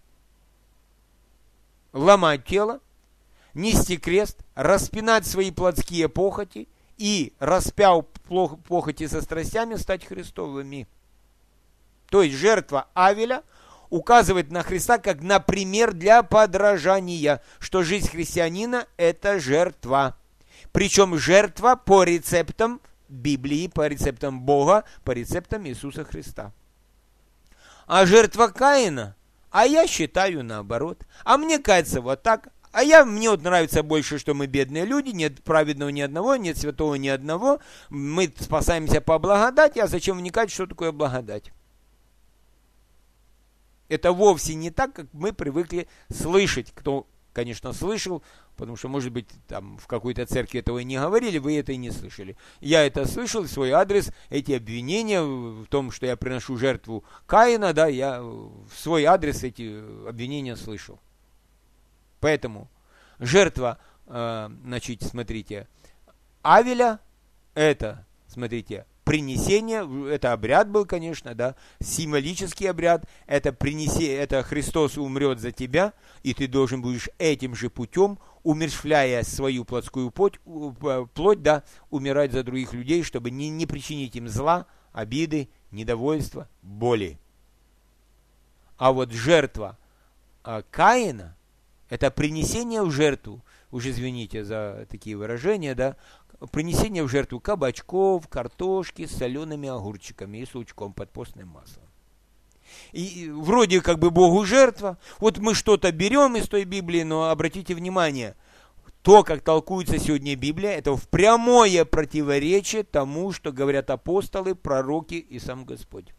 Ломать тело, нести крест, распинать свои плотские похоти и, распяв похоти со страстями, стать Христовыми. То есть жертва Авеля указывает на Христа как на пример для подражания, что жизнь христианина – это жертва. Причем жертва по рецептам Библии, по рецептам Бога, по рецептам Иисуса Христа. А жертва Каина, а я считаю наоборот. А мне кажется вот так. А я, мне вот нравится больше, что мы бедные люди, нет праведного ни одного, нет святого ни одного. Мы спасаемся по благодати, а зачем вникать, что такое благодать? Это вовсе не так, как мы привыкли слышать. Кто, конечно, слышал, потому что, может быть, там в какой-то церкви этого и не говорили, вы это и не слышали. Я это слышал, в свой адрес, эти обвинения в том, что я приношу жертву Каина, да, я в свой адрес эти обвинения слышал. Поэтому жертва, э, значит, смотрите, Авеля, это, смотрите, принесение, это обряд был, конечно, да, символический обряд, это принесение, это Христос умрет за тебя, и ты должен будешь этим же путем, умерщвляя свою плотскую плоть, плоть, да, умирать за других людей, чтобы не, не причинить им зла, обиды, недовольства, боли. А вот жертва а, Каина, это принесение в жертву, уж извините за такие выражения, да, принесение в жертву кабачков, картошки с солеными огурчиками и с лучком под постным маслом. И вроде как бы Богу жертва. Вот мы что-то берем из той Библии, но обратите внимание, то, как толкуется сегодня Библия, это в прямое противоречие тому, что говорят апостолы, пророки и сам Господь.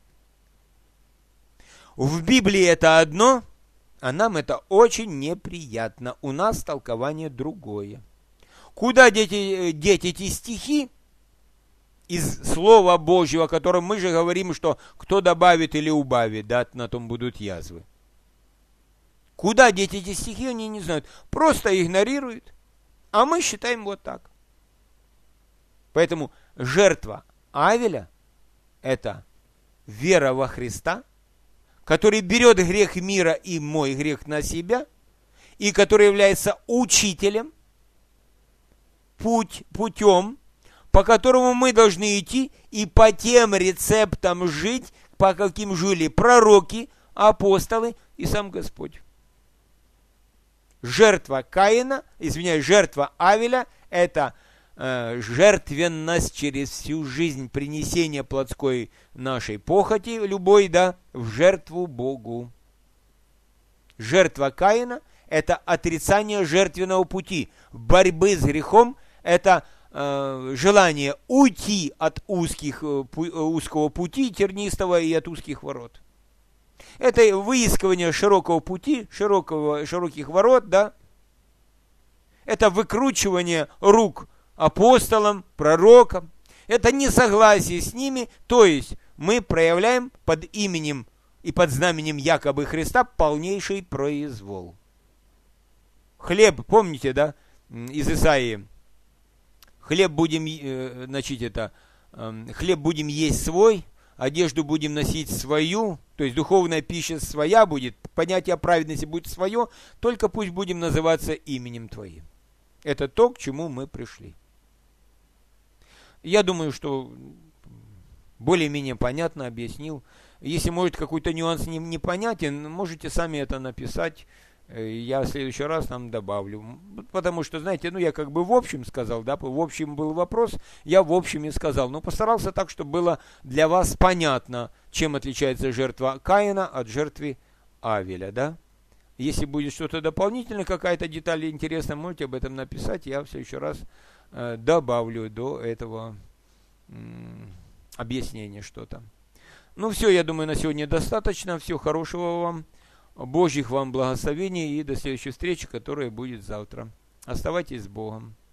В Библии это одно, а нам это очень неприятно. У нас толкование другое. Куда деть, деть эти стихи из Слова Божьего, о котором мы же говорим, что кто добавит или убавит, да, на том будут язвы. Куда деть эти стихи, они не знают. Просто игнорируют. А мы считаем вот так. Поэтому жертва Авеля – это вера во Христа, который берет грех мира и мой грех на себя, и который является учителем, Путь, путем, по которому мы должны идти и по тем рецептам жить, по каким жили пророки, апостолы и сам Господь. Жертва Каина, извиняюсь, жертва Авеля – это э, жертвенность через всю жизнь, принесение плотской нашей похоти, любой, да, в жертву Богу. Жертва Каина – это отрицание жертвенного пути, борьбы с грехом. Это э, желание уйти от узких, э, пу, узкого пути тернистого и от узких ворот. Это выискивание широкого пути, широкого, широких ворот, да. Это выкручивание рук апостолам, пророкам. Это несогласие с ними, то есть мы проявляем под именем и под знаменем якобы Христа полнейший произвол. Хлеб, помните, да, из Исаии? Хлеб будем, значит, это, хлеб будем есть свой, одежду будем носить свою, то есть духовная пища своя будет, понятие праведности будет свое, только пусть будем называться именем Твоим. Это то, к чему мы пришли. Я думаю, что более-менее понятно объяснил. Если, может, какой-то нюанс не, непонятен, можете сами это написать. Я в следующий раз там добавлю. Потому что, знаете, ну я как бы в общем сказал, да, в общем был вопрос, я в общем и сказал. Но постарался так, чтобы было для вас понятно, чем отличается жертва Каина от жертвы Авеля, да. Если будет что-то дополнительное, какая-то деталь интересная, можете об этом написать. Я в следующий раз э, добавлю до этого э, объяснения что-то. Ну все, я думаю, на сегодня достаточно. Всего хорошего вам. Божьих вам благословений и до следующей встречи, которая будет завтра. Оставайтесь с Богом.